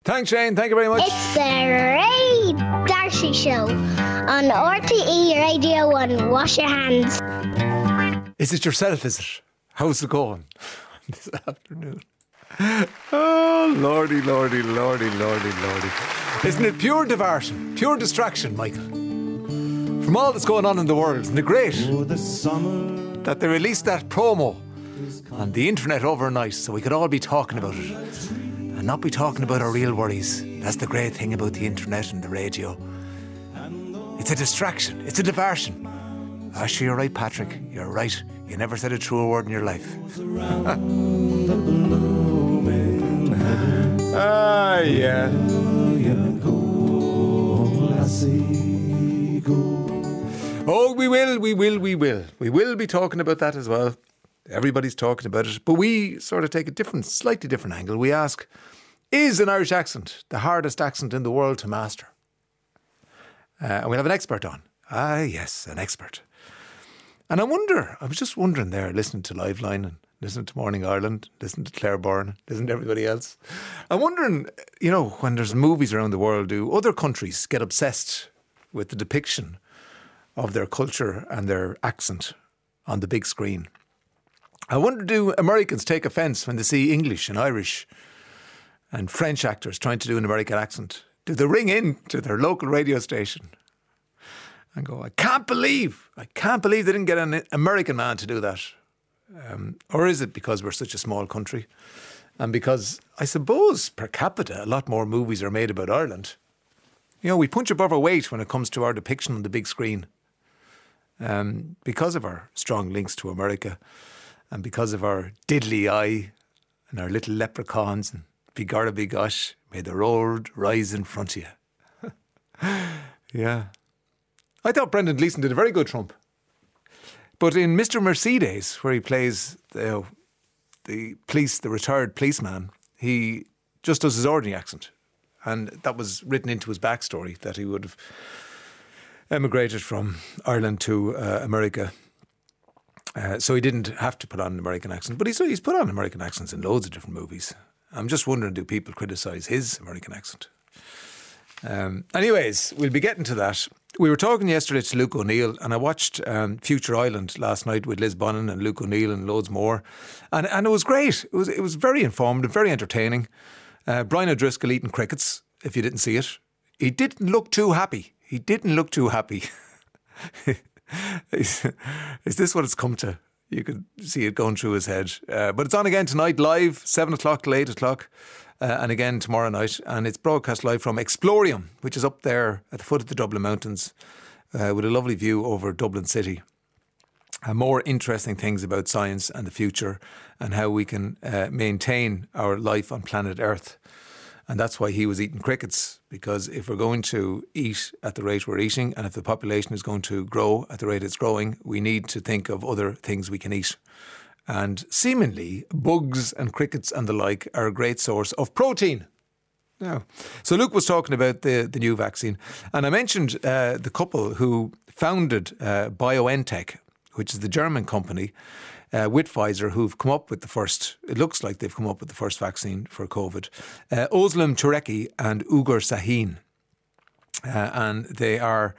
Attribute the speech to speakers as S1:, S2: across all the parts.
S1: Thanks, Shane. Thank you very much.
S2: It's the Ray Darcy Show on RTE Radio 1. Wash your hands.
S1: Is it yourself, is it? How's it going this afternoon? Oh, lordy, lordy, lordy, lordy, lordy. Isn't it pure diversion, pure distraction, Michael? From all that's going on in the world. Isn't it great that they released that promo on the internet overnight so we could all be talking about it and not be talking about our real worries? That's the great thing about the internet and the radio. It's a distraction, it's a diversion. Actually, you're right, Patrick, you're right. You never said a truer word in your life. Ah, yeah. Oh, we will. We will be talking about that as well. Everybody's talking about it. But we sort of take a slightly different angle. We ask, is an Irish accent the hardest accent in the world to master? And we'll have an expert on. Ah, yes, an expert. And I was just wondering there, listening to Liveline and listening to Morning Ireland, listening to Claire Byrne, listening to everybody else. I'm wondering, when there's movies around the world, do other countries get obsessed with the depiction of their culture and their accent on the big screen? I wonder, do Americans take offence when they see English and Irish and French actors trying to do an American accent? Do they ring in to their local radio station and go, I can't believe they didn't get an American man to do that? Or is it because we're such a small country? And because, I suppose, per capita, a lot more movies are made about Ireland. We punch above our weight when it comes to our depiction on the big screen. Because of our strong links to America and because of our diddly eye and our little leprechauns and bigorra bigosh, may the road rise in front of you. Yeah. I thought Brendan Gleeson did a very good Trump. But in Mr. Mercedes, where he plays the retired policeman, he just does his ordinary accent. And that was written into his backstory, that he would have emigrated from Ireland to America. So he didn't have to put on an American accent. But he's put on American accents in loads of different movies. I'm just wondering, do people criticise his American accent? Anyways, we'll be getting to that. We were talking yesterday to Luke O'Neill, and I watched Future Island last night with Liz Bonin and Luke O'Neill and loads more. And it was great. It was very informative, very entertaining. Brian O'Driscoll eating crickets, if you didn't see it. He didn't look too happy. Is this what it's come to? You could see it going through his head. But it's on again tonight, live, 7 o'clock till 8 o'clock. And again tomorrow night. And it's broadcast live from Explorium, which is up there at the foot of the Dublin Mountains, with a lovely view over Dublin City. And more interesting things about science and the future and how we can maintain our life on planet Earth. And that's why he was eating crickets, because if we're going to eat at the rate we're eating, and if the population is going to grow at the rate it's growing, we need to think of other things we can eat. And seemingly, bugs and crickets and the like are a great source of protein. Now, so Luke was talking about the new vaccine, and I mentioned the couple who founded BioNTech, which is the German company, with Pfizer, who've come up with it looks like they've come up with the first vaccine for COVID. Özlem Türeci and Ugur Sahin. And they are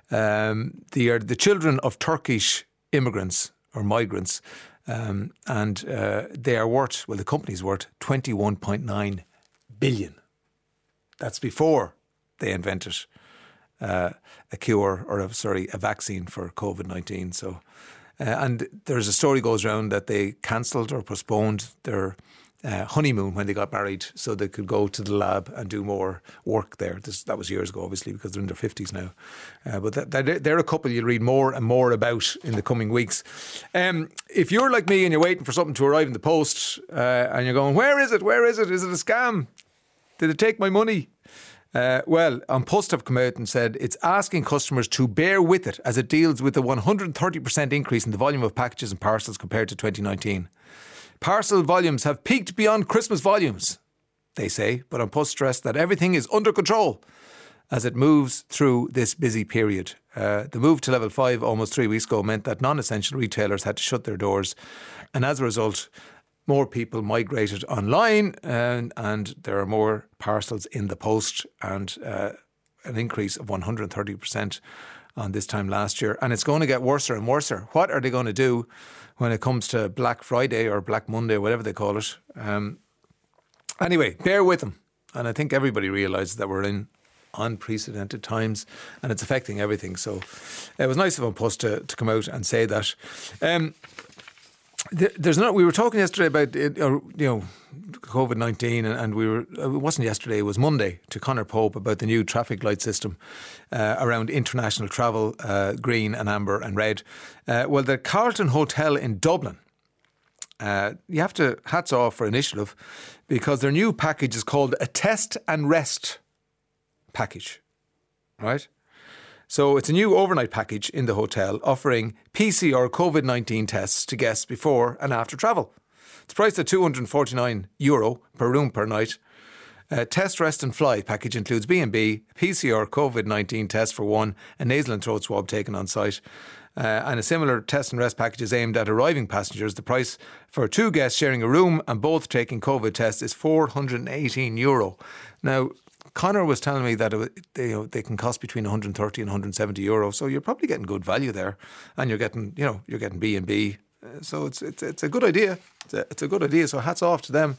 S1: the children of Turkish immigrants or migrants. And they are worth, the company's worth 21.9 billion. That's before they invented a vaccine for COVID-19. So, and there's a story goes around that they cancelled or postponed their honeymoon when they got married so they could go to the lab and do more work there. That was years ago, obviously, because they're in their 50s now. But they're a couple you'll read more and more about in the coming weeks. If you're like me and you're waiting for something to arrive in the post and you're going, where is it? Is it a scam? Did it take my money? An Post have come out and said it's asking customers to bear with it as it deals with the 130% increase in the volume of packages and parcels compared to 2019. Parcel volumes have peaked beyond Christmas volumes, they say, but An Post stressed that everything is under control as it moves through this busy period. The move to level 5 almost 3 weeks ago meant that non-essential retailers had to shut their doors, and as a result, more people migrated online and there are more parcels in the post and an increase of 130% on this time last year. And it's going to get worse and worse. What are they going to do when it comes to Black Friday or Black Monday, whatever they call it? Anyway, bear with them. And I think everybody realises that we're in unprecedented times and it's affecting everything. So it was nice of An Post to come out and say that. We were talking yesterday about COVID-19 and it wasn't yesterday, it was Monday, to Conor Pope about the new traffic light system around international travel, green and amber and red. Well, the Carlton Hotel in Dublin, you have to hats off for initiative because their new package is called a test and rest package, right? So it's a new overnight package in the hotel offering PCR COVID-19 tests to guests before and after travel. It's priced at €249 per room per night. Test, rest and fly package includes B&B, PCR COVID-19 test for one, a nasal and throat swab taken on site. And a similar test and rest package is aimed at arriving passengers. The price for two guests sharing a room and both taking COVID tests is €418. Now, Conor was telling me that they can cost between 130 and 170 euro, so you're probably getting good value there, and you're getting B&B, so it's a good idea. It's a good idea. So hats off to them.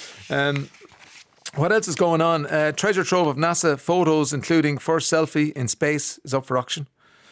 S1: What else is going on? Treasure trove of NASA photos, including first selfie in space, is up for auction.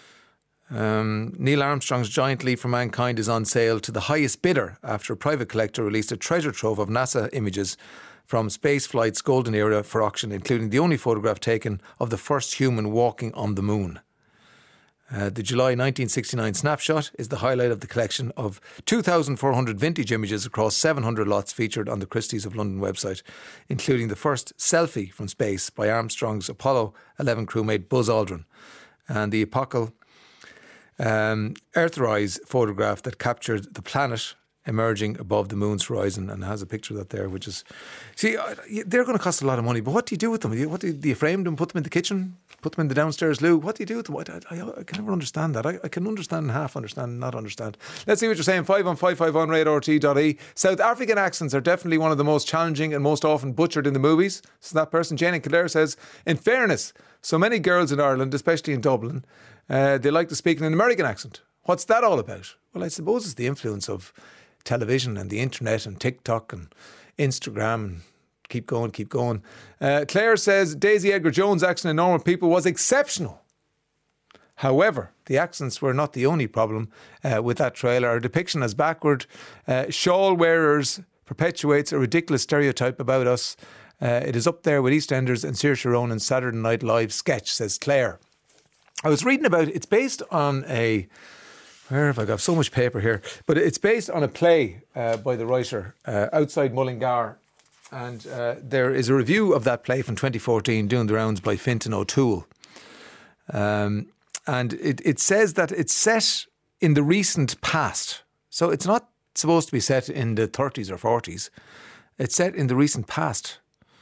S1: Neil Armstrong's giant leap for mankind is on sale to the highest bidder after a private collector released a treasure trove of NASA images from spaceflight's golden era for auction, including the only photograph taken of the first human walking on the moon. The July 1969 snapshot is the highlight of the collection of 2,400 vintage images across 700 lots featured on the Christie's of London website, including the first selfie from space by Armstrong's Apollo 11 crewmate Buzz Aldrin and the epochal Earthrise photograph that captured the planet emerging above the moon's horizon, and has a picture of that there, which is... See, they're going to cost a lot of money, but what do you do with them? Do you frame them, put them in the kitchen, put them in the downstairs loo? What do you do with them? I can never understand that. I can understand and half understand and not understand. Let's see what you're saying. 51551 radioRT.ie. South African accents are definitely one of the most challenging and most often butchered in the movies. So that person, Jane in Kildare, says, in fairness, so many girls in Ireland, especially in Dublin, they like to speak in an American accent. What's that all about? Well, I suppose it's the influence of television and the internet and TikTok and Instagram and keep going. Claire says Daisy Edgar-Jones' accent in Normal People was exceptional. However, the accents were not the only problem with that trailer. Our depiction as backward shawl wearers perpetuates a ridiculous stereotype about us. It is up there with EastEnders and Saoirse Ronan's Saturday Night Live sketch, says Claire. I was reading about it. It's based on where have I got so much paper here? But it's based on a play by the writer Outside Mullingar. And there is a review of that play from 2014 doing the rounds by Fintan O'Toole. And it says that it's set in the recent past. So it's not supposed to be set in the 30s or 40s. It's set in the recent past.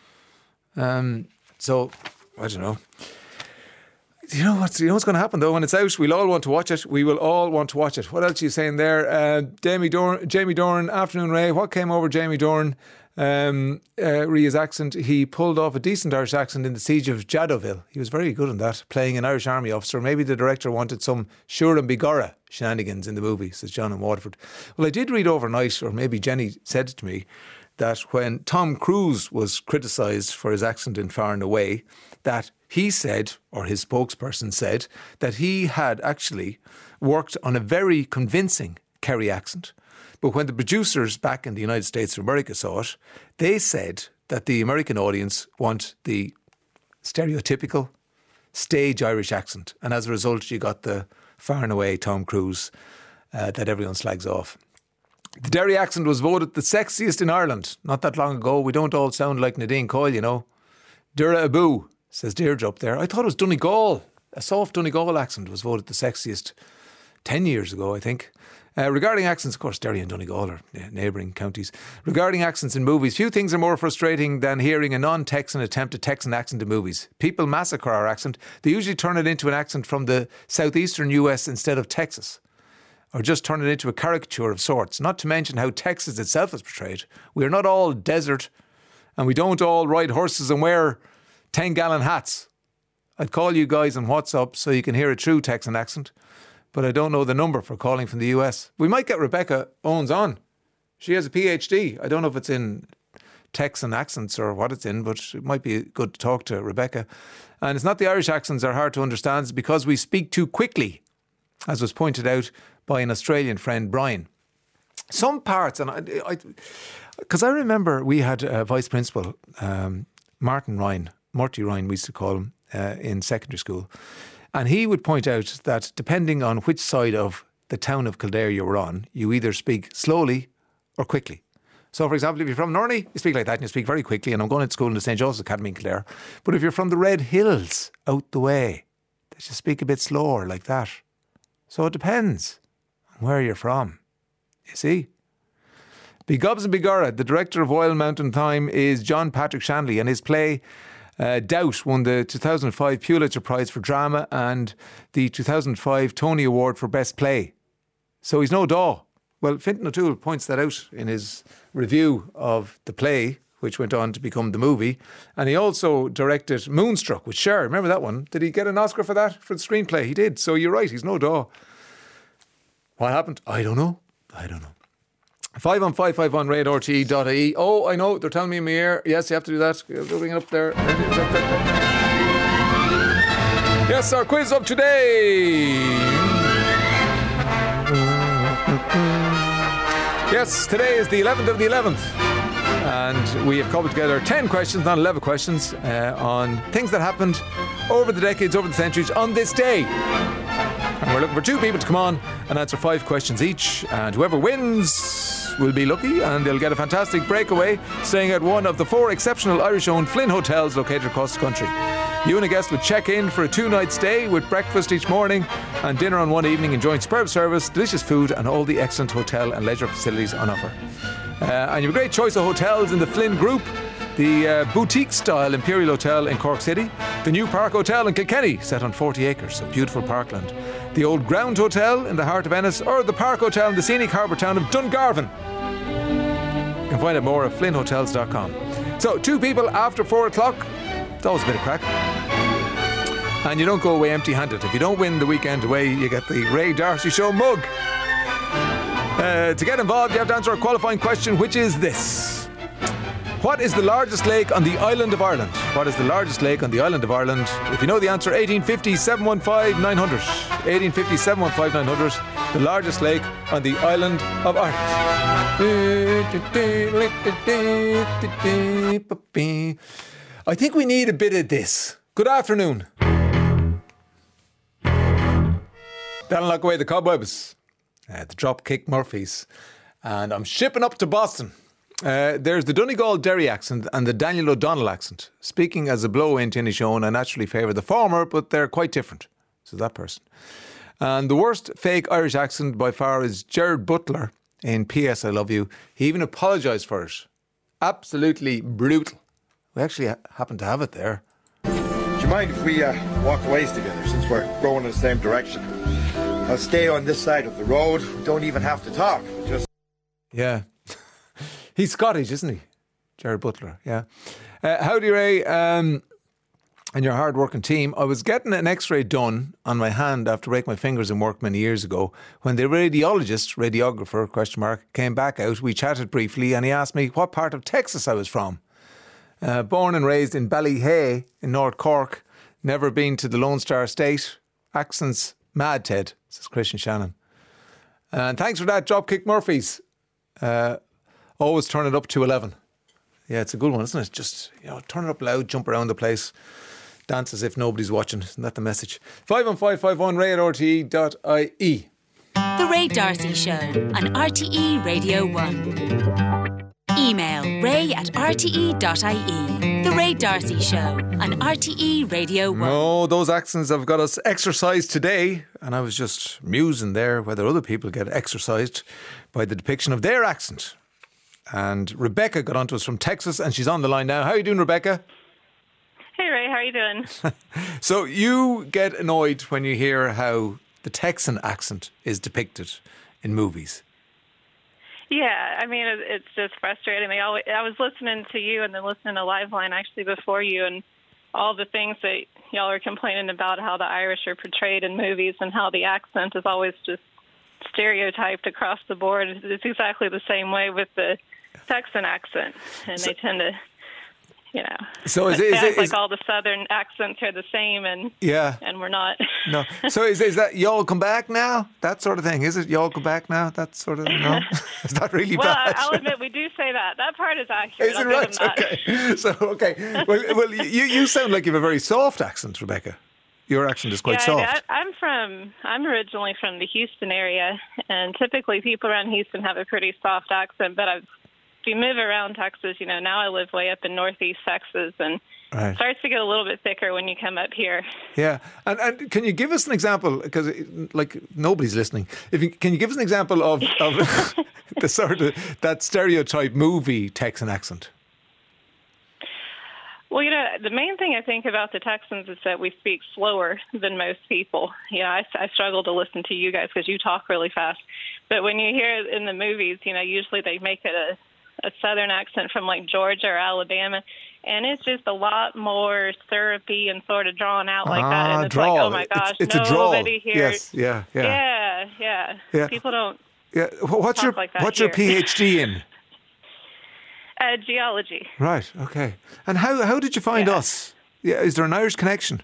S1: So, I don't know. You know what's going to happen though when it's out? We'll all want to watch it. We will all want to watch it. What else are you saying there? Jamie Dorn, afternoon Ray. What came over Jamie Dorn? Ria's accent. He pulled off a decent Irish accent in the Siege of Jadotville. He was very good in that, playing an Irish army officer. Maybe the director wanted some Sure and Begorra shenanigans in the movie, says John in Waterford. Well, I did read overnight, or maybe Jenny said it to me, that when Tom Cruise was criticised for his accent in Far and Away, that he said, or his spokesperson said, that he had actually worked on a very convincing Kerry accent. But when the producers back in the United States of America saw it, they said that the American audience want the stereotypical stage Irish accent. And as a result, you got the Far and Away Tom Cruise that everyone slags off. The Derry accent was voted the sexiest in Ireland not that long ago. We don't all sound like Nadine Coyle, you know. Dura Abu, says Deirdre up there. I thought it was Donegal. A soft Donegal accent was voted the sexiest 10 years ago, I think. Regarding accents, of course, Derry and Donegal are neighbouring counties. Regarding accents in movies, few things are more frustrating than hearing a non-Texan attempt a Texan accent in movies. People massacre our accent. They usually turn it into an accent from the southeastern US instead of Texas. or just turn it into a caricature of sorts, not to mention how Texas itself is portrayed. We are not all desert, and we don't all ride horses and wear 10-gallon hats. I'd call you guys on WhatsApp so you can hear a true Texan accent, but I don't know the number for calling from the US. We might get Rebecca Owens on. She has a PhD. I don't know if it's in Texan accents or what it's in, but it might be good to talk to Rebecca. And it's not the Irish accents are hard to understand, it's because we speak too quickly, as was pointed out by an Australian friend, Brian. Some parts, and because I remember we had a vice principal, Marty Ryan, we used to call him, in secondary school. And he would point out that depending on which side of the town of Kildare you were on, you either speak slowly or quickly. So, for example, if you're from Norney, you speak like that and you speak very quickly. And I'm going to school in the St. Joseph's Academy in Kildare. But if you're from the Red Hills out the way, they just speak a bit slower like that. So it depends on where you're from. You see? Begobs and Begorra, the director of Oil Mountain Thyme is John Patrick Shanley, and his play Doubt won the 2005 Pulitzer Prize for Drama and the 2005 Tony Award for Best Play. So he's no daw. Well, Fintan O'Toole points that out in his review of the play, which went on to become the movie. And he also directed Moonstruck with Cher. Remember that one? Did he get an Oscar for that, for the screenplay? He did. So you're right, he's no daw. What happened? I don't know. 51551 RTE.ie. Oh, I know, they're telling me in my ear. Yes, you have to do that. Go bring it up there. Yes, our quiz of today. Yes, today is the 11th of the 11th. And we have cobbled together 10 questions, not 11 questions, on things that happened over the decades, over the centuries, on this day. And we're looking for 2 people to come on and answer 5 questions each. And whoever wins will be lucky, and they'll get a fantastic breakaway staying at one of the 4 exceptional Irish-owned Flynn hotels located across the country. You and a guest would check in for a 2-night stay with breakfast each morning and dinner on one evening, enjoying superb service, delicious food and all the excellent hotel and leisure facilities on offer. And you have a great choice of hotels in the Flynn Group. The boutique-style Imperial Hotel in Cork City, the New Park Hotel in Kilkenny, set on 40 acres of beautiful parkland, the Old Ground Hotel in the heart of Ennis, or the Park Hotel in the scenic harbour town of Dungarvan. You can find out more at flynnhotels.com. So, 2 people after 4 o'clock, it's always a bit of crack. And you don't go away empty-handed. If you don't win the weekend away, you get the Ray D'Arcy Show mug. To get involved, you have to answer a qualifying question, which is this. What is the largest lake on the island of Ireland? What is the largest lake on the island of Ireland? If you know the answer, 1850 715 900. 1850 715 900. The largest lake on the island of Ireland. I think we need a bit of this. Good afternoon. That'll knock away the cobwebs. The Dropkick Murphys. And I'm shipping up to Boston. There's the Donegal Derry accent and the Daniel O'Donnell accent. Speaking as a blow-in to Inishowen, I naturally favour the former, but they're quite different. So that person. And the worst fake Irish accent by far is Gerard Butler in P.S. I Love You. He even apologised for it. Absolutely brutal. We actually happen to have it there.
S3: Do you mind if we walk ways together, since we're going in the same direction? I'll stay on this side of the road. We don't even have to talk. Just
S1: yeah. He's Scottish, isn't he? Gerard Butler, yeah. Howdy, Ray, and your hard-working team. I was getting an x-ray done on my hand after breaking my fingers in work many years ago. When the radiographer, came back out, we chatted briefly and he asked me what part of Texas I was from. Born and raised in Ballyhay in North Cork, never been to the Lone Star State. Accents mad, Ted, says Christian Shannon. And thanks for that, Dropkick Murphys. Always turn it up to 11. Yeah, it's a good one, isn't it? Just, turn it up loud, jump around the place, dance as if nobody's watching. Isn't that the message? 51551 ray@rte.ie.
S4: The Ray D'Arcy Show on RTE Radio 1. Email ray@rte.ie. The Ray D'Arcy Show on RTE Radio 1.
S1: Oh, those accents have got us exercised today. And I was just musing there whether other people get exercised by the depiction of their accent. And Rebecca got onto us from Texas and she's on the line now. How are you doing, Rebecca?
S5: Hey Ray, how are you doing?
S1: So you get annoyed when you hear how the Texan accent is depicted in movies.
S5: Yeah, I mean, it's just frustrating. I was listening to you and then listening to Liveline actually before you, and all the things that y'all are complaining about, how the Irish are portrayed in movies and how the accent is always just stereotyped across the board. It's exactly the same way with the Texan accent, and they tend to,
S1: So
S5: act like all the Southern accents are the same, and we're not.
S1: No. So is that y'all come back now? That sort of thing. Is it y'all come back now? That sort of no. Is that really bad?
S5: Well, I'll admit we do say that. That part is accurate.
S1: Is it right? Okay. So Well, you sound like you have a very soft accent, Rebecca. Your accent is quite soft.
S5: I'm originally from the Houston area, and typically people around Houston have a pretty soft accent. But if you move around Texas, now I live way up in northeast Texas, and it starts to get a little bit thicker when you come up here.
S1: Yeah, and can you give us an example? Because nobody's listening. Can you give us an example of the sort of that stereotype movie Texan accent?
S5: Well, the main thing I think about the Texans is that we speak slower than most people. I struggle to listen to you guys because you talk really fast. But when you hear it in the movies, usually they make it a Southern accent from like Georgia or Alabama. And it's just a lot more syrupy and sort of drawn out like that. And it's
S1: drawl.
S5: like, oh my gosh,
S1: it's a drawl.
S5: Nobody here.
S1: Yes, yeah.
S5: People don't.
S1: Yeah, what's your PhD in?
S5: Geology.
S1: Right. Okay. And how did you find us? Yeah. Is there an Irish connection?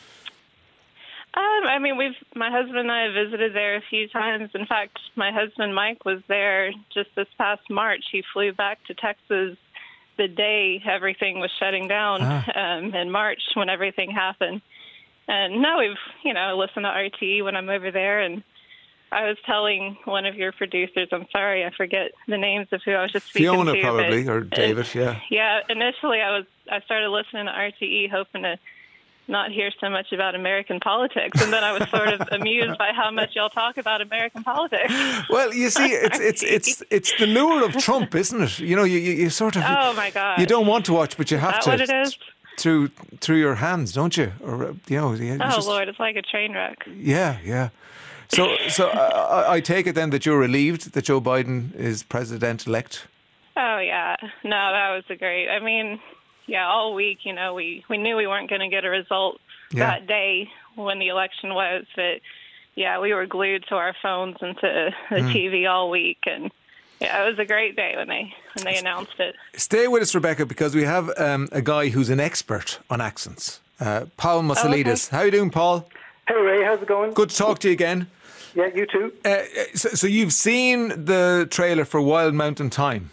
S5: I mean, my husband and I have visited there a few times. In fact, my husband Mike was there just this past March. He flew back to Texas the day everything was shutting down in March when everything happened. And now we've listened to RTE when I'm over there, and I was telling one of your producers, I'm sorry, I forget the names of who I was just speaking
S1: Fiona
S5: to.
S1: Fiona probably, or David, yeah.
S5: Yeah, initially I started listening to RTE hoping to not hear so much about American politics, and then I was sort of amused by how much y'all talk about American politics.
S1: Well, you see, it's the lure of Trump, isn't it? You sort of... Oh, my God. You don't want to watch, but you have to.
S5: Is that what it is?
S1: Through your hands, don't you? Or
S5: Lord, it's like a train wreck.
S1: Yeah. So I take it then that you're relieved that Joe Biden is president-elect?
S5: Oh, yeah. No, that was great. I mean, all week, we knew we weren't going to get a result that day when the election was. But, we were glued to our phones and to the TV all week. And, it was a great day when they announced it. Stay
S1: with us, Rebecca, because we have a guy who's an expert on accents, Paul Masalidis. How are you doing, Paul?
S6: Hey, Ray, how's it going?
S1: Good to talk to you again.
S6: Yeah, you too.
S1: So you've seen the trailer for Wild Mountain Thyme?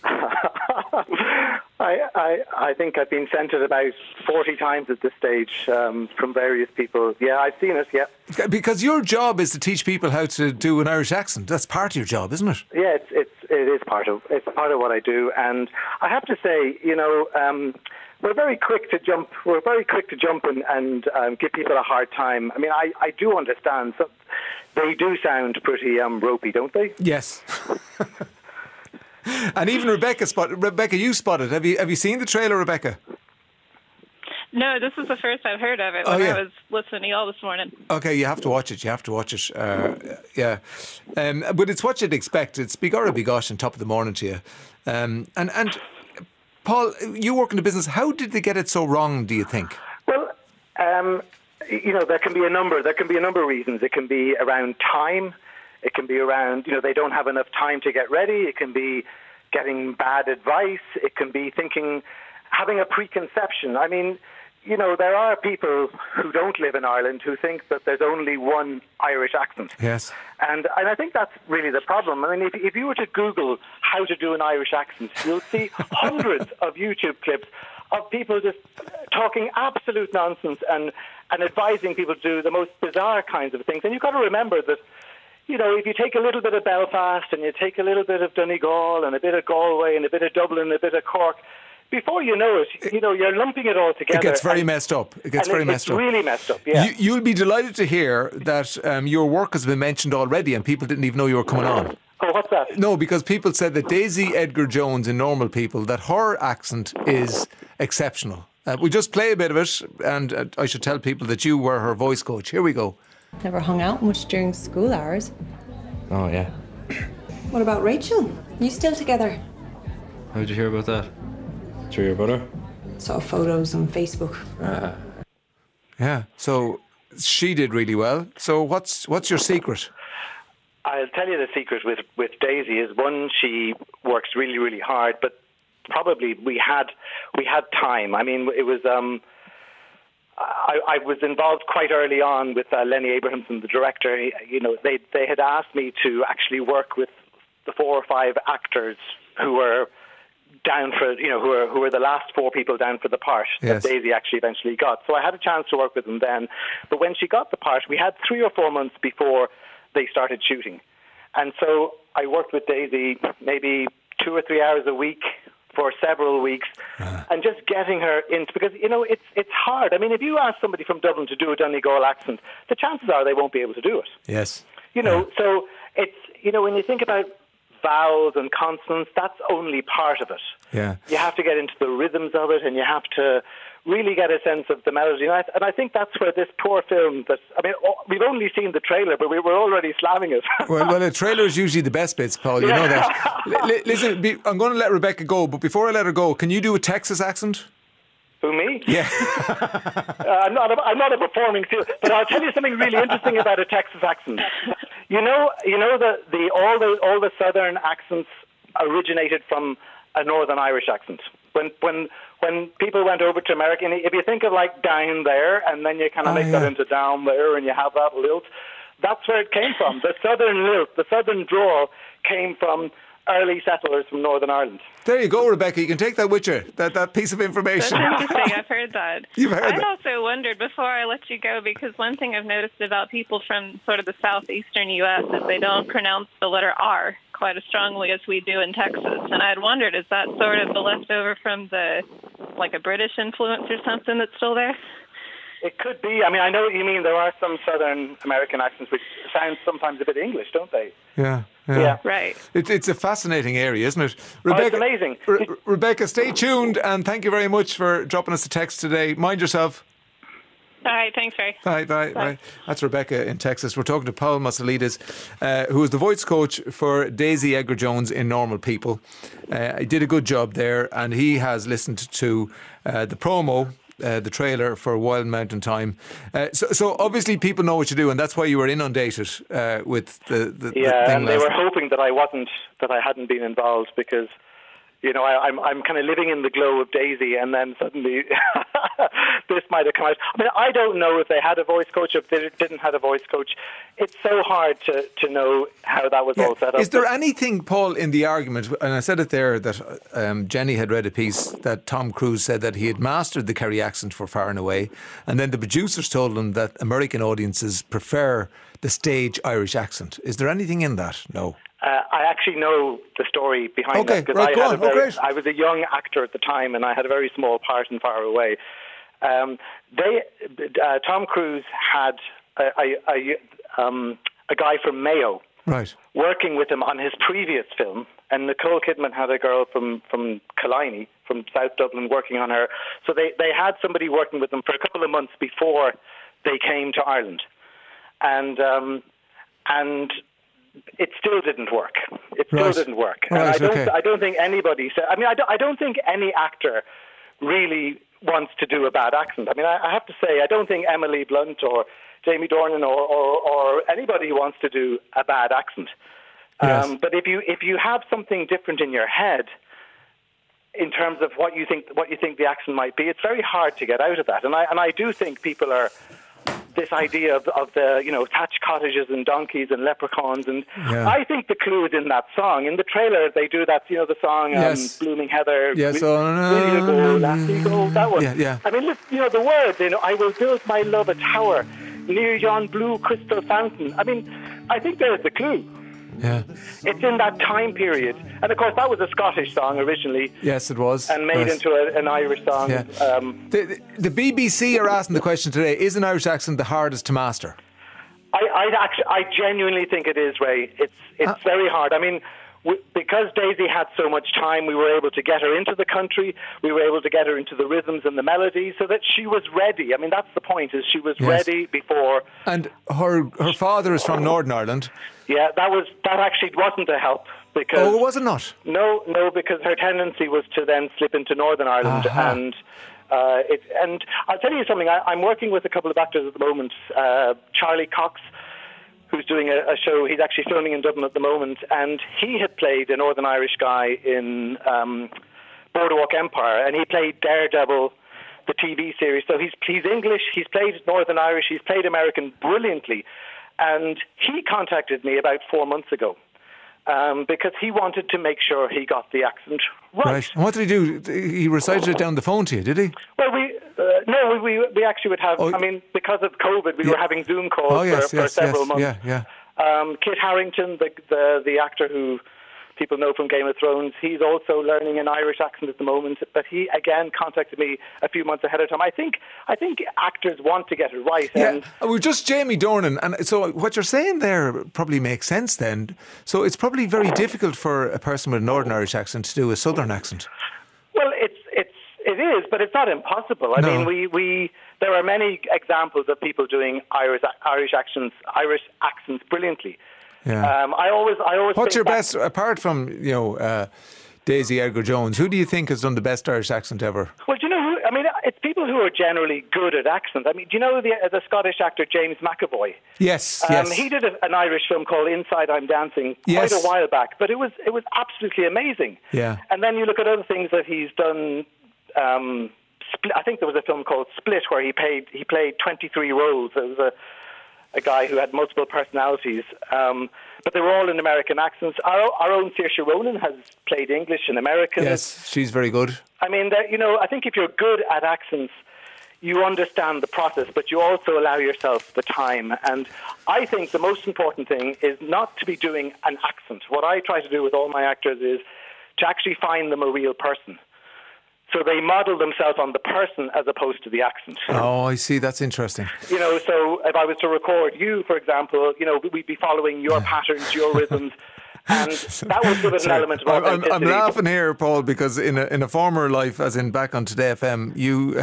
S6: I think I've been sent it about 40 times at this stage from various people. Yeah, I've seen it, yeah.
S1: Because your job is to teach people how to do an Irish accent. That's part of your job, isn't it?
S6: Yeah, it is part of what I do. And I have to say, we're very quick to jump. We're very quick to jump and give people a hard time. I mean, I do understand. So they do sound pretty ropey, don't they?
S1: Yes. And even Rebecca, you spotted. Have you seen the trailer, Rebecca?
S5: No, this is the first I've heard of it when I was listening to y'all this morning. Okay,
S1: you have to watch it. Yeah. But it's what you'd expect. It's bigorra bigosh on top of the morning to you. And Paul, you work in the business. How did they get it so wrong, do you think?
S6: Well, there can be a number of reasons. It can be around time. It can be around, they don't have enough time to get ready. It can be getting bad advice. It can be having a preconception. I mean, there are people who don't live in Ireland who think that there's only one Irish accent.
S1: Yes.
S6: And I think that's really the problem. I mean, if you were to Google how to do an Irish accent, you'll see hundreds of YouTube clips of people just talking absolute nonsense and advising people to do the most bizarre kinds of things. And you've got to remember that, if you take a little bit of Belfast and you take a little bit of Donegal and a bit of Galway and a bit of Dublin and a bit of Cork, before you know it, you're lumping it all together.
S1: It gets very messed up. It's
S6: really messed up, yeah.
S1: You'll be delighted to hear that your work has been mentioned already and people didn't even know you were coming on.
S6: Oh, what's that?
S1: No, because people said that Daisy Edgar-Jones in Normal People, that her accent is exceptional. We just play a bit of it, and I should tell people that you were her voice coach. Here we go.
S7: Never hung out much during school hours.
S8: Oh, yeah.
S7: What about Rachel? You still together?
S8: How'd you hear about that? Through your brother?
S7: Saw photos on Facebook.
S1: Yeah, so she did really well. So what's your secret?
S6: I'll tell you the secret with Daisy is, one, she works really, really hard, but probably we had time. I mean, it was I was involved quite early on with Lenny Abrahamson, the director. You know, they had asked me to actually work with the 4 or 5 actors who were down for, you know, who were the last 4 people down for the part that Daisy actually eventually got. So I had a chance to work with them then. But when she got the part, we had 3 or 4 months before they started shooting. And so I worked with Daisy maybe 2 or 3 hours a week for several weeks, and just getting her into, because, you know, it's hard. I mean, if you ask somebody from Dublin to do a Donegal accent, the chances are they won't be able to do it.
S1: Yes.
S6: You know, so it's, you know, when you think about vowels and consonants, that's only part of it.
S1: Yeah.
S6: You have to get into the rhythms of it, and you have to really get a sense of the melody. And I think that's where this poor film, we've only seen the trailer, but we were already slamming it.
S1: well, a trailer is usually the best bits, Paul. You know that. Listen, I'm going to let Rebecca go, but before I let her go, can you do a Texas accent?
S6: Who, me?
S1: Yeah.
S6: I'm not a performing field, but I'll tell you something really interesting about a Texas accent. You know all the Southern accents originated from a Northern Irish accent. When people went over to America, if you think of like down there, and then you kind of make that into down there, and you have that lilt, that's where it came from. The Southern lilt, the Southern drawl, came from early settlers from Northern Ireland.
S1: There you go, Rebecca. You can take that with you, that piece of information.
S5: That's interesting. I've heard that.
S1: You've heard
S5: I
S1: that.
S5: also wondered, before I let you go, because one thing I've noticed about people from sort of the southeastern U.S. is they don't pronounce the letter R quite as strongly as we do in Texas. And I had wondered, is that sort of the leftover from like a British influence or something that's still there?
S6: It could be. I mean, I know what you mean. There are some Southern American accents which sound sometimes a bit English, don't they?
S1: Yeah.
S5: Right.
S1: It's a fascinating area, isn't it? Rebecca,
S6: it's amazing.
S1: Rebecca, stay tuned, and thank you very much for dropping us a text today. Mind yourself.
S5: All right, thanks, Ray.
S1: Bye. That's Rebecca in Texas. We're talking to Paul Masalides, who is the voice coach for Daisy Edgar-Jones in Normal People. He did a good job there, and he has listened to the promo, the trailer for Wild Mountain Thyme. So obviously people know what you do, and that's why you were inundated with the thing.
S6: And they were hoping that I hadn't been involved, because, you know, I'm kind of living in the glow of Daisy, and then suddenly this might have come out. I mean, I don't know if they had a voice coach or if they didn't have a voice coach. It's so hard to know how that was all set up.
S1: Is there anything, Paul, in the argument, and I said it there, that Jenny had read a piece that Tom Cruise said that he had mastered the Kerry accent for Far and Away, and then the producers told him that American audiences prefer the stage Irish accent. Is there anything in that? No.
S6: I actually know the story behind that, because I was a young actor at the time, and I had a very small part in Far Away. Tom Cruise had a guy from Mayo working with him on his previous film, and Nicole Kidman had a girl from Killiney, from South Dublin, working on her. So they had somebody working with them for a couple of months before they came to Ireland, and it still didn't work.
S1: Right,
S6: and I don't think anybody said. I mean, I don't think any actor really wants to do a bad accent. I mean, I have to say, I don't think Emily Blunt or Jamie Dornan or anybody wants to do a bad accent.
S1: Yes.
S6: But if you have something different in your head in terms of what you think the accent might be, it's very hard to get out of that. And I do think people are. This idea of the, you know, thatched cottages and donkeys and leprechauns, and I think the clue is in that song. In the trailer, they do that, you know, the song Blooming Heather.
S1: Yes,
S6: Will you go, lassie, go? That one.
S1: Yeah.
S6: I mean, you know, the words, you know, I will build my love a tower near yon blue crystal fountain. I mean, I think there's the clue.
S1: Yeah.
S6: It's in that time period. And of course, that was a Scottish song originally.
S1: Yes, it was.
S6: And made into an Irish song.
S1: Yeah. The BBC are asking the question today, is an Irish accent the hardest to master?
S6: I genuinely think it is, Ray. It's very hard. I mean, because Daisy had so much time, we were able to get her into the country. We were able to get her into the rhythms and the melodies so that she was ready. I mean, that's the point, is she was ready before.
S1: And her father is from Northern Ireland.
S6: Yeah, that actually wasn't a help. Because,
S1: oh, was it not?
S6: No, because her tendency was to then slip into Northern Ireland. And I'll tell you something, I'm working with a couple of actors at the moment. Charlie Cox, who's doing a show, he's actually filming in Dublin at the moment, and he had played a Northern Irish guy in Boardwalk Empire, and he played Daredevil, the TV series. So he's English, he's played Northern Irish, he's played American brilliantly, and he contacted me about 4 months ago. Because he wanted to make sure he got the accent right.
S1: And what did he do? He recited it down the phone to you, did he?
S6: Well, we actually would have. I mean, because of COVID, we were having Zoom calls for several months. Kit Harington, the actor who people know from Game of Thrones, he's also learning an Irish accent at the moment. But he again contacted me a few months ahead of time. I think actors want to get it right.
S1: Yeah, we're just Jamie Dornan, and so what you're saying there probably makes sense then. So it's probably very difficult for a person with a Northern Irish accent to do a Southern accent.
S6: Well, it is, but it's not impossible. I mean, there are many examples of people doing Irish accents brilliantly.
S1: Yeah.
S6: I always.
S1: What's your best, apart from Daisy Edgar Jones? Who do you think has done the best Irish accent ever?
S6: Well, do you know who? I mean, it's people who are generally good at accents. I mean, do you know the Scottish actor James McAvoy?
S1: Yes.
S6: He did an Irish film called Inside I'm Dancing quite a while back, but it was absolutely amazing.
S1: Yeah.
S6: And then you look at other things that he's done. I think there was a film called Split where he played 23 roles. It was a guy who had multiple personalities, but they were all in American accents. Our own Saoirse Ronan has played English and American.
S1: Yes, she's very good.
S6: I mean, I think if you're good at accents, you understand the process, but you also allow yourself the time. And I think the most important thing is not to be doing an accent. What I try to do with all my actors is to actually find them a real person. So they model themselves on the person as opposed to the accent.
S1: Oh, I see. That's interesting.
S6: So if I was to record you, for example, we'd be following your patterns, your rhythms, and that would give it an element of authenticity.
S1: I'm laughing here, Paul, because in a former life, as in back on Today FM,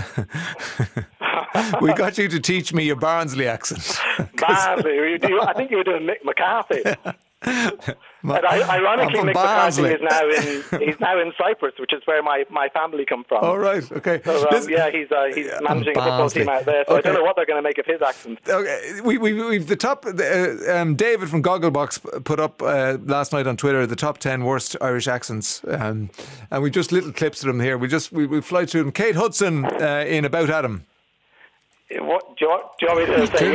S1: we got you to teach me your Barnsley accent.
S6: Barnsley? I think you were doing Mick McCarthy. But ironically, Mick McCarthy is now in Cyprus, which is where my family come from.
S1: Oh, right, okay.
S6: So, he's managing a football team out there, so I don't know what they're going to make of his accent.
S1: Okay, we've the top. David from Gogglebox put up last night on Twitter the top 10 worst Irish accents, and we just little clips of them here. We fly through them. Kate Hudson in About Adam.
S6: What do you want me to say?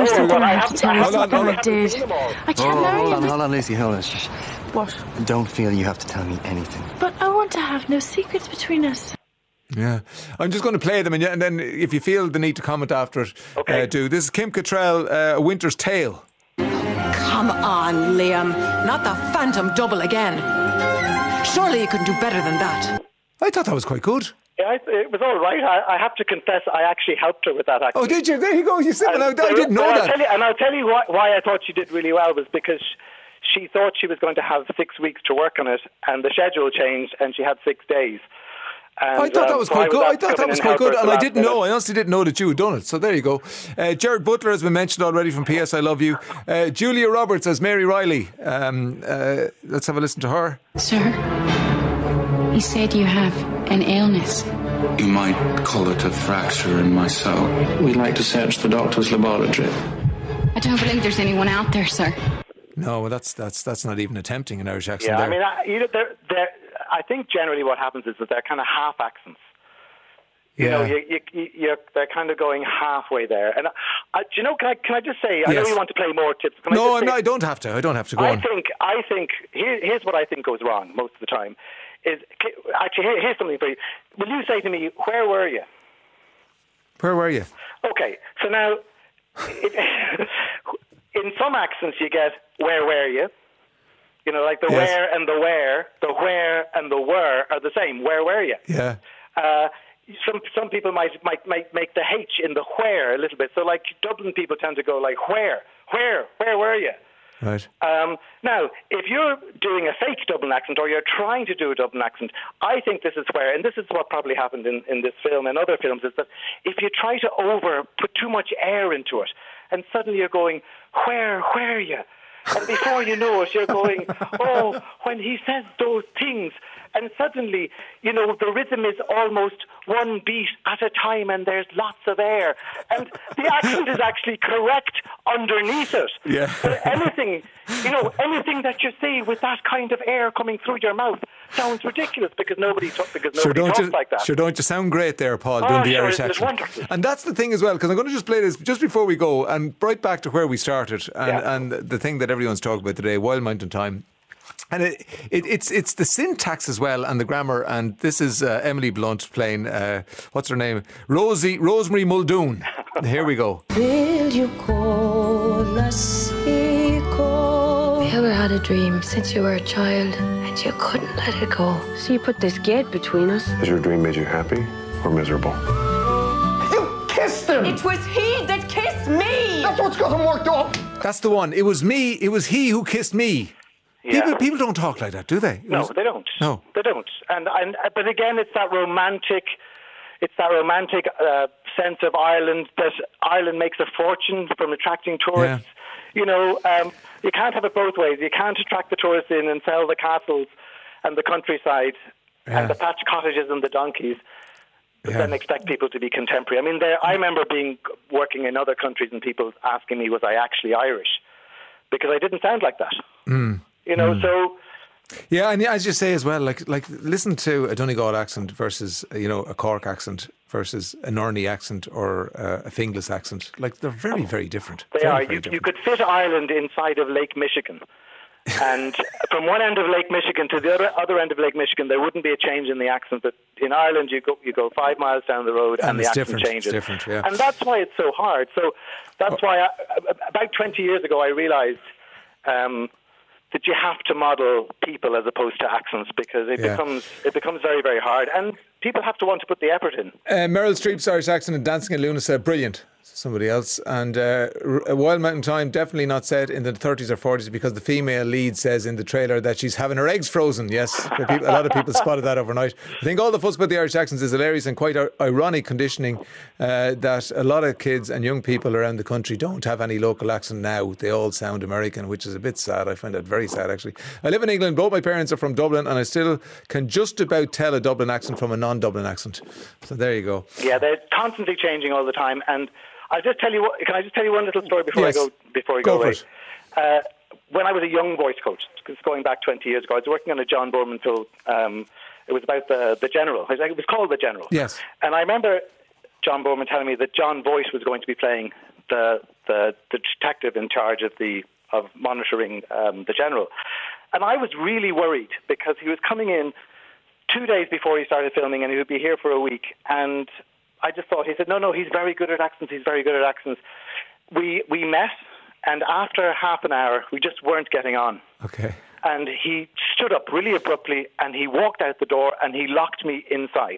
S9: Hold on, Lucy, hold on.
S10: What?
S9: Don't feel you have to tell me anything.
S10: But I want to have no secrets between us.
S1: Yeah, I'm just going to play them, and then if you feel the need to comment after it, do. This is Kim Cattrall, A Winter's Tale.
S11: Come on, Liam. Not the phantom double again. Surely you can do better than that.
S1: I thought that was quite good.
S6: Yeah, it was all right. I have to confess, I actually helped her with that accent.
S1: Oh, did you? There you go. You said I didn't know that.
S6: I'll tell you why I thought she did really well was because she thought she was going to have 6 weeks to work on it, and the schedule changed, and she had 6 days. And,
S1: I thought that was quite good. I thought that was quite good, and I didn't know. I honestly didn't know that you had done it. So there you go. Jared Butler has been mentioned already from PS I Love You. Julia Roberts as Mary Riley. Let's have a listen to her.
S12: Sir, he said you have an illness.
S13: You might call it a fracture in my skull.
S14: We'd like to search the doctor's laboratory.
S12: I don't believe there's anyone out there, sir.
S1: No, well, that's not even attempting an Irish accent.
S6: Yeah,
S1: there.
S6: I mean, I think generally what happens is that they're kind of half accents. You know, they're kind of going halfway there. And do you know? Can I just say? I know you want to play more tips.
S1: I don't have to. I don't have to. Go on.
S6: I think here's what I think goes wrong most of the time. Here's something for you. Will you say to me, where were you?
S1: Where were you?
S6: Okay, so now, in some accents you get, where were you? You know, like the where and the where and the were are the same. Where were you?
S1: Yeah.
S6: Some people might make the H in the where a little bit. So like Dublin people tend to go like, where were you?
S1: Right.
S6: Now, if you're doing a fake Dublin accent or you're trying to do a Dublin accent, I think this is where, and this is what probably happened in this film and other films, is that if you try to put too much air into it, and suddenly you're going, where are you? And before you know it, you're going, oh, when he says those things. And suddenly, the rhythm is almost one beat at a time and there's lots of air. And the accent is actually correct underneath it.
S1: Yeah.
S6: But anything that you say with that kind of air coming through your mouth sounds ridiculous because nobody talks like that.
S1: Sure, don't you sound great there, Paul, doing the Irish accent.
S6: It's wonderful.
S1: And that's the thing as well, because I'm going to just play this just before we go and right back to where we started and the thing that everyone's talking about today, Wild Mountain Thyme. And it's the syntax as well and the grammar. And this is Emily Blunt playing, what's her name? Rosemary Muldoon. Here we go.
S15: Will you call us equal?
S12: Have you ever had a dream since you were a child and you couldn't let it go?
S15: So you put this gate between us.
S16: Has your dream made you happy or miserable?
S17: You kissed him!
S11: It was he that kissed me!
S17: That's what's got him worked up!
S1: That's the one. It was he who kissed me.
S6: Yeah.
S1: People don't talk like that, do they?
S6: No, they don't.
S1: No,
S6: they don't. And but again, it's that romantic sense of Ireland, that Ireland makes a fortune from attracting tourists. Yeah. You can't have it both ways. You can't attract the tourists in and sell the castles and the countryside and the thatched cottages and the donkeys, but then expect people to be contemporary. I mean, I remember working in other countries and people asking me, was I actually Irish? Because I didn't sound like that. So...
S1: Yeah, and as you say as well, like listen to a Donegal accent versus, a Cork accent versus a Norney accent or a Finglas accent. Like, they're very, very different.
S6: They are. You could fit Ireland inside of Lake Michigan. And from one end of Lake Michigan to the other end of Lake Michigan, there wouldn't be a change in the accent. But in Ireland, you go 5 miles down the road and the accent changes.
S1: It's different, yeah.
S6: And that's why it's so hard. So that's why about 20 years ago I realised that you have to model people as opposed to accents, because it becomes very, very hard, and people have to want to put the effort in.
S1: Meryl Streep's Irish accent in Dancing in Luna said brilliant. Somebody else. And Wild Mountain Thyme definitely not set in the 30s or 40s, because the female lead says in the trailer that she's having her eggs frozen. Yes, a lot of people spotted that overnight. I think all the fuss about the Irish accents is hilarious and quite ironic conditioning that a lot of kids and young people around the country don't have any local accent now. They all sound American, which is a bit sad. I find that very sad, actually. I live in England. Both my parents are from Dublin, and I still can just about tell a Dublin accent from a non-Dublin accent. So there you go.
S6: Yeah, they're constantly changing all the time. And can I just tell you one little story before we go away? When I was a young voice coach, going back 20 years ago, I was working on a John Boorman film. It was about the General. It was called The General.
S1: Yes.
S6: And I remember John Boorman telling me that John Boyce was going to be playing the detective in charge of monitoring the General. And I was really worried, because he was coming in 2 days before he started filming, and he would be here for a week. And I just thought, he said, no, he's very good at accents. He's very good at accents. We met, and after half an hour, we just weren't getting on.
S1: Okay.
S6: And he stood up really abruptly, and he walked out the door, and he locked me inside.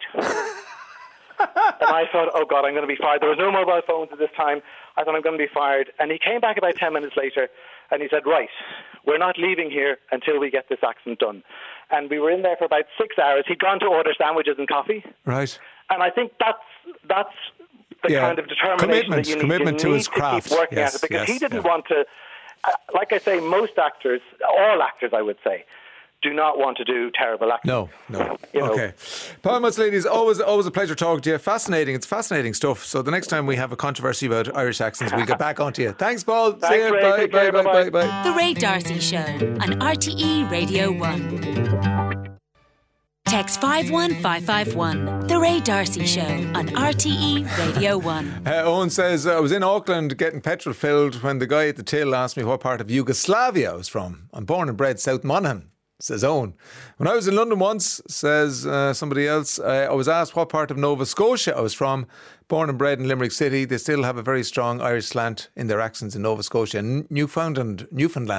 S6: And I thought, oh God, I'm going to be fired. There was no mobile phones at this time. I thought, I'm going to be fired. And he came back about 10 minutes later, and he said, right, we're not leaving here until we get this accent done. And we were in there for about 6 hours. He'd gone to order sandwiches and coffee.
S1: Right.
S6: And I think that's the kind of determination that you need.
S1: Commitment to his craft.
S6: Keep working at it, because he didn't want to. Like I say, most actors, all actors, I would say, do not want to do terrible acting.
S1: No. Okay. Paul Mutsaleedy, always a pleasure talking to you. Fascinating. It's fascinating stuff. So the next time we have a controversy about Irish accents, we'll get back onto you. Thanks, Paul.
S6: Thanks,
S1: see you.
S6: Ray.
S1: Bye.
S4: The Ray D'Arcy Show on RTE Radio 1. Text 51551. The Ray D'Arcy Show on RTE Radio 1.
S1: Owen says, I was in Auckland getting petrol filled when the guy at the till asked me what part of Yugoslavia I was from. I'm born and bred South Monaghan, says Owen. When I was in London once, says somebody else, I was asked what part of Nova Scotia I was from. Born and bred in Limerick City. They still have a very strong Irish slant in their accents in Nova Scotia. And Newfoundland,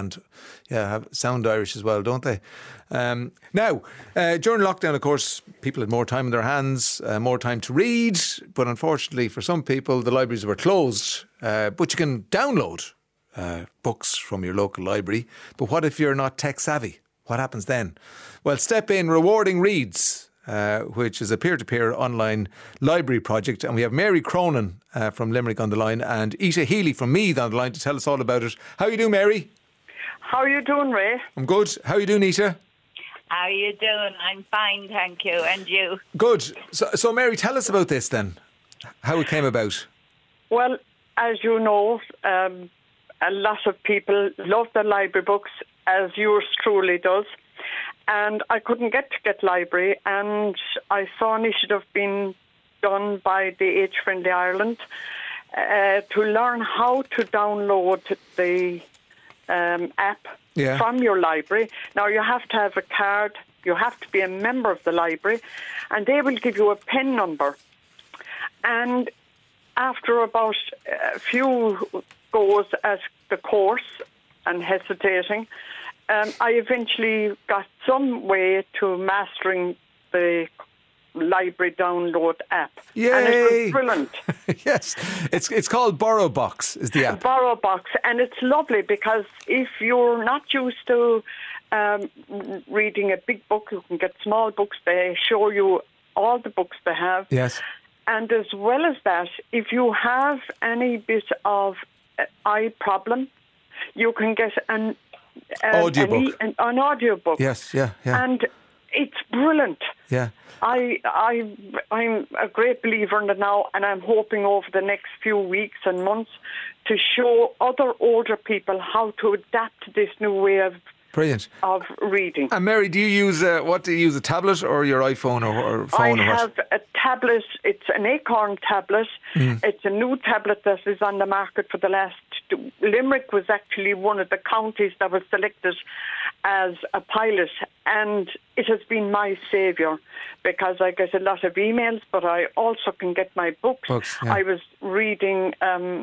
S1: sound Irish as well, don't they? Now, during lockdown, of course, people had more time in their hands, more time to read. But unfortunately, for some people, the libraries were closed. But you can download books from your local library. But what if you're not tech savvy? What happens then? Well, step in Rewarding Reads, which is a peer-to-peer online library project. And we have Mary Cronin from Limerick on the line and Ita Healy from Meath on the line to tell us all about it. How are you doing, Mary?
S18: How are you doing, Ray?
S1: I'm good. How are you doing, Ita?
S19: How are you doing? I'm fine, thank you. And you?
S1: Good. So Mary, tell us about this then, how it came about.
S18: Well, as you know, a lot of people love their library books, as yours truly does. And I couldn't get library, and I saw an initiative being done by the Age Friendly Ireland to learn how to download the app from your library. Now, you have to have a card, you have to be a member of the library, and they will give you a PIN number. And after about a few goes at the course and hesitating, I eventually got some way to mastering the library download app.
S1: Yay!
S18: And it was brilliant.
S1: Yes, it's called BorrowBox is the app.
S18: BorrowBox, and it's lovely because if you're not used to reading a big book, you can get small books. They show you all the books they have.
S1: Yes.
S18: And as well as that, if you have any bit of eye problem, you can get an
S1: audiobook.
S18: An audiobook.
S1: Yes, yeah.
S18: And it's brilliant.
S1: Yeah.
S18: I'm a great believer in it now, and I'm hoping over the next few weeks and months to show other older people how to adapt to this new way of
S1: Brilliant.
S18: Of reading.
S1: And Mary, do you use a tablet or your iPhone or phone?
S18: I have a tablet. It's an Acorn tablet. It's a new tablet that is on the market for the last... Limerick was actually one of the counties that was selected as a pilot, and it has been my saviour because I get a lot of emails, but I also can get my books.
S1: Yeah.
S18: I was reading Sam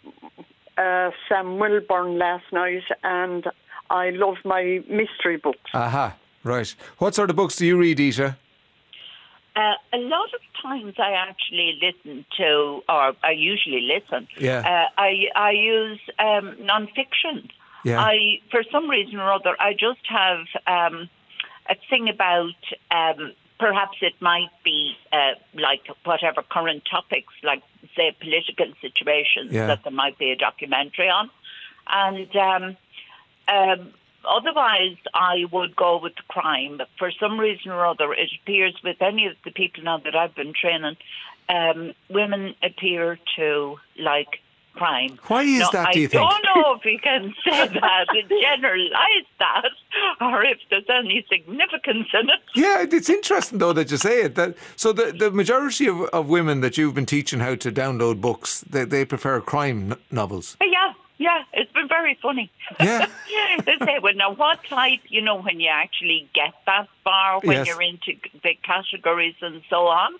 S18: Wilburn last night, and I love my mystery books.
S1: Aha, right. What sort of books do you read, Ita?
S19: A lot of times I actually listen to, or I usually listen.
S1: Yeah.
S19: I use non-fiction.
S1: Yeah.
S19: For some reason or other, I just have a thing about, perhaps it might be like whatever current topics, like say political situations that there might be a documentary on. And otherwise, I would go with crime. But for some reason or other, it appears with any of the people now that I've been training, women appear to like crime.
S1: Why is that, do you think?
S19: I don't know if you can say that and generalise that, or if there's any significance in it.
S1: Yeah, it's interesting, though, that you say it. So the majority of women that you've been teaching how to download books, they prefer crime novels.
S19: Yeah, it's been very funny.
S1: Yeah.
S19: They say, well, now what type, when you actually get that far, when you're into the categories and so on,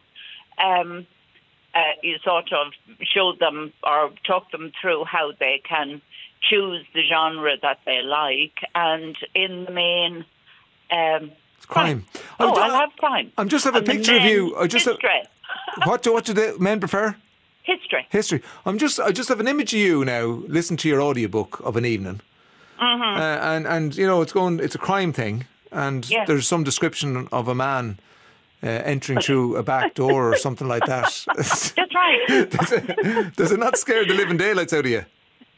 S19: you sort of show them or talk them through how they can choose the genre that they like. And in the main...
S1: it's crime.
S19: I'll have crime.
S1: I'm just having a picture of you.
S19: History.
S1: What do the men prefer?
S19: History.
S1: I just have an image of you now. Listen to your audiobook of an evening, and it's a crime thing, and there's some description of a man entering through a back door or something like that.
S19: That's right.
S1: Does it not scare the living daylights out of you?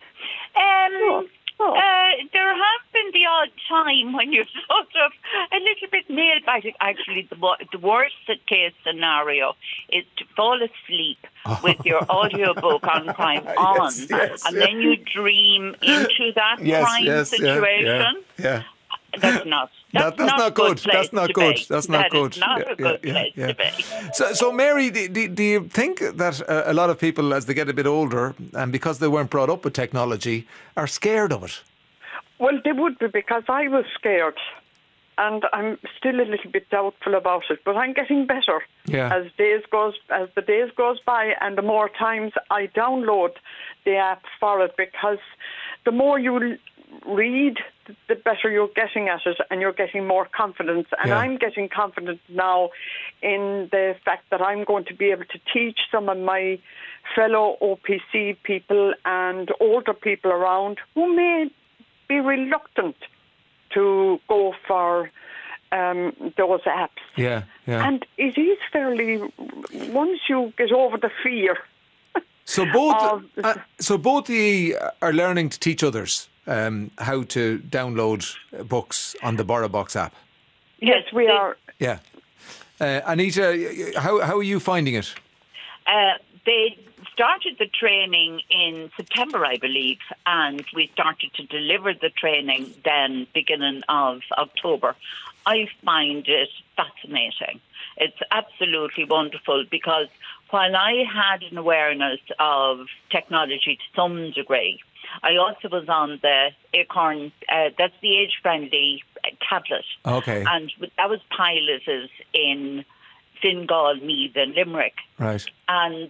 S19: There has been the odd time when you're sort of a little bit nail-biting. Actually, the worst case scenario is to fall asleep with your audiobook on crime on, and then you dream into that crime situation.
S1: Yeah.
S19: That's not
S1: good. That's not good.
S19: That's not good. Not a good place to be.
S1: So Mary, do you think that a lot of people, as they get a bit older, and because they weren't brought up with technology, are scared of it?
S18: Well, they would be, because I was scared, and I'm still a little bit doubtful about it. But I'm getting better as the days goes by, and the more times I download the app for it, because the more you read, the better you're getting at it, and you're getting more confidence. And I'm getting confident now in the fact that I'm going to be able to teach some of my fellow OPC people and older people around who may be reluctant to go for those apps.
S1: Yeah.
S18: And it is fairly, once you get over the fear.
S1: So both of you are learning to teach others how to download books on the BorrowBox app.
S18: Yes, we are.
S1: Yeah. Anita, how are you finding it?
S19: They started the training in September, I believe, and we started to deliver the training then beginning of October. I find it fascinating. It's absolutely wonderful because while I had an awareness of technology to some degree, I also was on the Acorn, that's the age-friendly tablet.
S1: Okay.
S19: And that was piloted in Fingal, Meath and Limerick.
S1: Right.
S19: And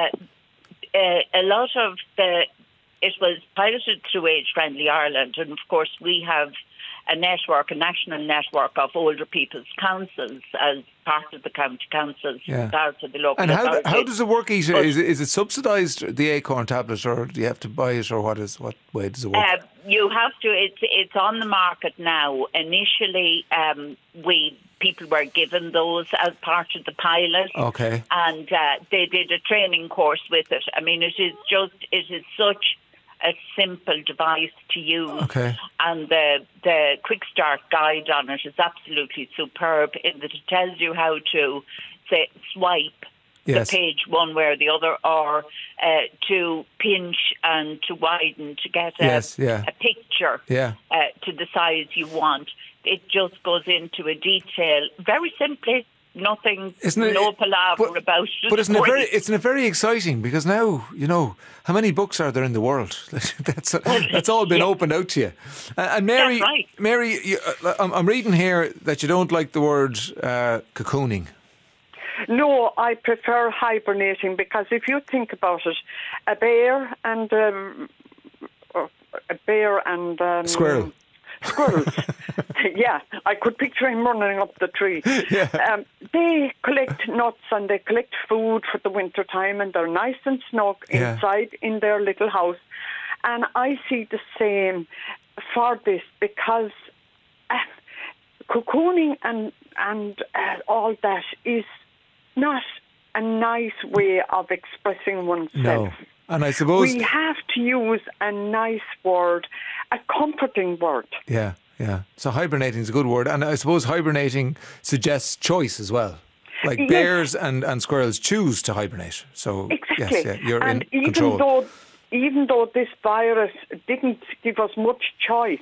S19: a lot of it was piloted through Age Friendly Ireland, and of course we have a national network of older people's councils as part of the county councils, part of the local
S1: And
S19: authorities.
S1: how does it work, Ita? Is it subsidised, the Acorn tablet, or do you have to buy it, or what way does it work?
S19: You have to. It's on the market now. Initially, people were given those as part of the pilot.
S1: Okay.
S19: And they did a training course with it. I mean, it is such a simple device to use.
S1: Okay.
S19: And the quick start guide on it is absolutely superb in that it tells you how to, say, swipe the page one way or the other, or to pinch and to widen to get a picture to the size you want. It just goes into a detail very simply. Nothing, no palaver about it.
S1: But isn't it very exciting, because now, you know, how many books are there in the world? That's all been opened out to you. And Mary,
S19: that's right.
S1: Mary, I'm reading here that you don't like the word cocooning.
S18: No, I prefer hibernating, because if you think about it, a bear and
S1: squirrel.
S18: Squirrels. Yeah, I could picture him running up the tree. Yeah. They collect nuts and they collect food for the winter time, and they're nice and snug inside in their little house. And I see the same for this, because cocooning and all that is not a nice way of expressing oneself.
S1: No. And I suppose
S18: we have to use a nice word, a comforting word.
S1: Yeah. So hibernating is a good word, and I suppose hibernating suggests choice as well. Like bears and squirrels choose to hibernate. So
S18: exactly.
S1: You're in control.
S18: Even though this virus didn't give us much choice,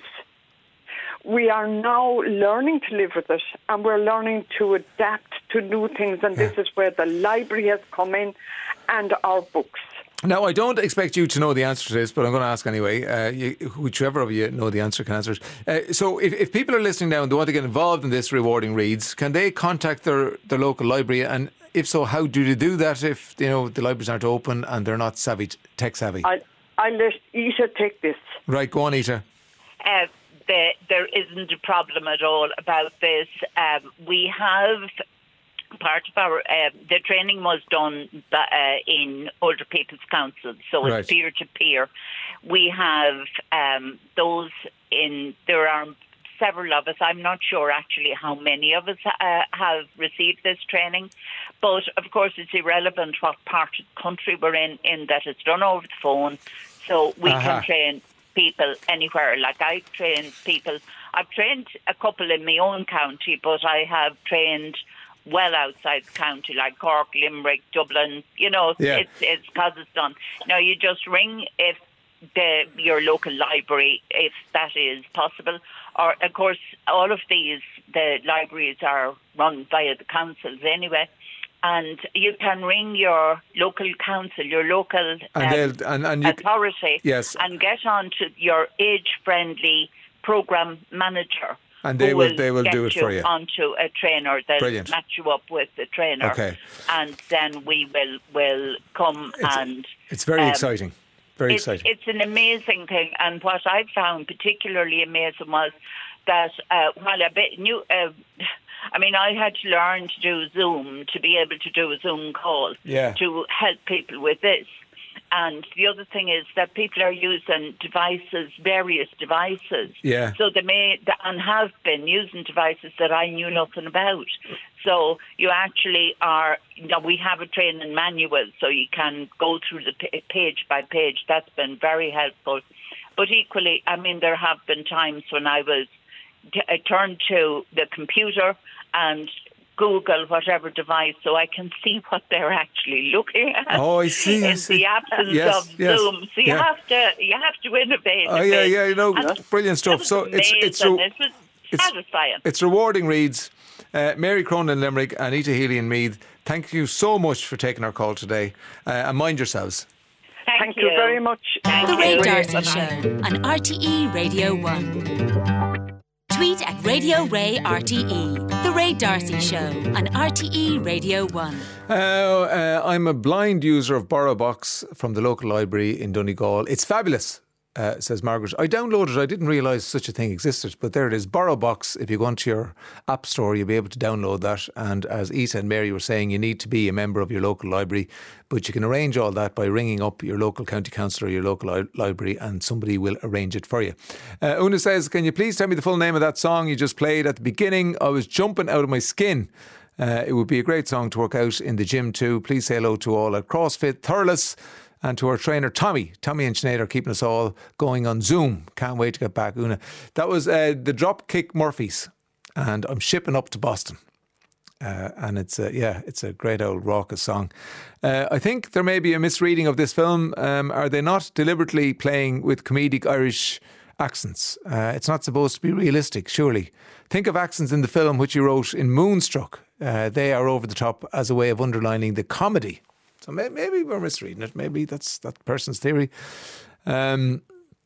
S18: we are now learning to live with it, and we're learning to adapt to new things. And this is where the library has come in, and our books.
S1: Now, I don't expect you to know the answer to this, but I'm going to ask anyway. Whichever of you know the answer can answer it. So if people are listening now and they want to get involved in this Rewarding Reads, can they contact their local library? And if so, how do they do that if the libraries aren't open and they're not tech savvy?
S18: I'll let Ita take this.
S1: Right, go on, Ita.
S19: There isn't a problem at all about this. We have... Part of our the training was done in older people's councils, so it's peer to peer. We have those in. There are several of us. I'm not sure actually how many of us have received this training, but of course it's irrelevant what part of the country we're in that it's done over the phone, so we can train people anywhere. Like I've trained people. I've trained a couple in my own county, but I have trained well outside the county, like Cork, Limerick, Dublin, it's because it's done. Now, you just ring if your local library, if that is possible. Or, of course, all of the libraries are run via the councils anyway. And you can ring your local council, your local authority, and get on to your age-friendly programme manager.
S1: And they will do it for you.
S19: Onto a trainer. They'll
S1: Brilliant.
S19: match you up with the trainer.
S1: Okay.
S19: And then we will come
S1: It's very exciting. Very exciting.
S19: It's an amazing thing, and what I found particularly amazing was that while a bit new, I had to learn to do Zoom to be able to do a Zoom call to help people with this. And the other thing is that people are using various devices.
S1: Yeah.
S19: So they may and have been using devices that I knew nothing about. So you actually we have a training manual, so you can go through the page by page. That's been very helpful. But equally, there have been times when I turned to the computer and Google whatever device so I can see what they're actually looking at.
S1: Oh, I see.
S19: In the absence of Zoom. So you have to innovate.
S1: Oh, yeah, brilliant stuff. So it's
S19: satisfying.
S1: It's rewarding reads. Mary Cronin Limerick, Anita Healy in Meath, thank you so much for taking our call today. And mind yourselves.
S18: Thank you very much.
S4: The Ray D'Arcy Show on RTE Radio 1. Tweet at Radio Ray RTE. The Ray D'Arcy Show on RTE Radio 1.
S1: I'm a blind user of BorrowBox from the local library in Donegal. It's fabulous, says Margaret. I downloaded it. I didn't realise such a thing existed, but there it is. BorrowBox. If you go onto your app store, you'll be able to download that. And as Isa and Mary were saying, you need to be a member of your local library, but you can arrange all that by ringing up your local county council or your local library, and somebody will arrange it for you. Una says, can you please tell me the full name of that song you just played at the beginning? I was jumping out of my skin. It would be a great song to work out in the gym too. Please say hello to all at CrossFit Thurles. And to our trainer, Tommy and Sinead are keeping us all going on Zoom. Can't wait to get back, Una. That was the Dropkick Murphys. And I'm shipping up to Boston. And it's a great old raucous song. I think there may be a misreading of this film. Are they not deliberately playing with comedic Irish accents? It's not supposed to be realistic, surely. Think of accents in the film which you wrote in Moonstruck. They are over the top as a way of underlining the comedy. So maybe we're misreading it. Maybe that's that person's theory. Still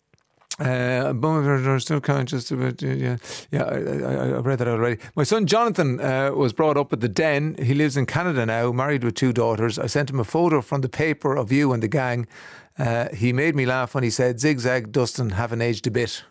S1: conscious of it. I've read that already. My son Jonathan was brought up at the Den. He lives in Canada now, married with 2 daughters. I sent him a photo from the paper of you and the gang. He made me laugh when he said, "Zigzag, Dustin, haven't aged a bit."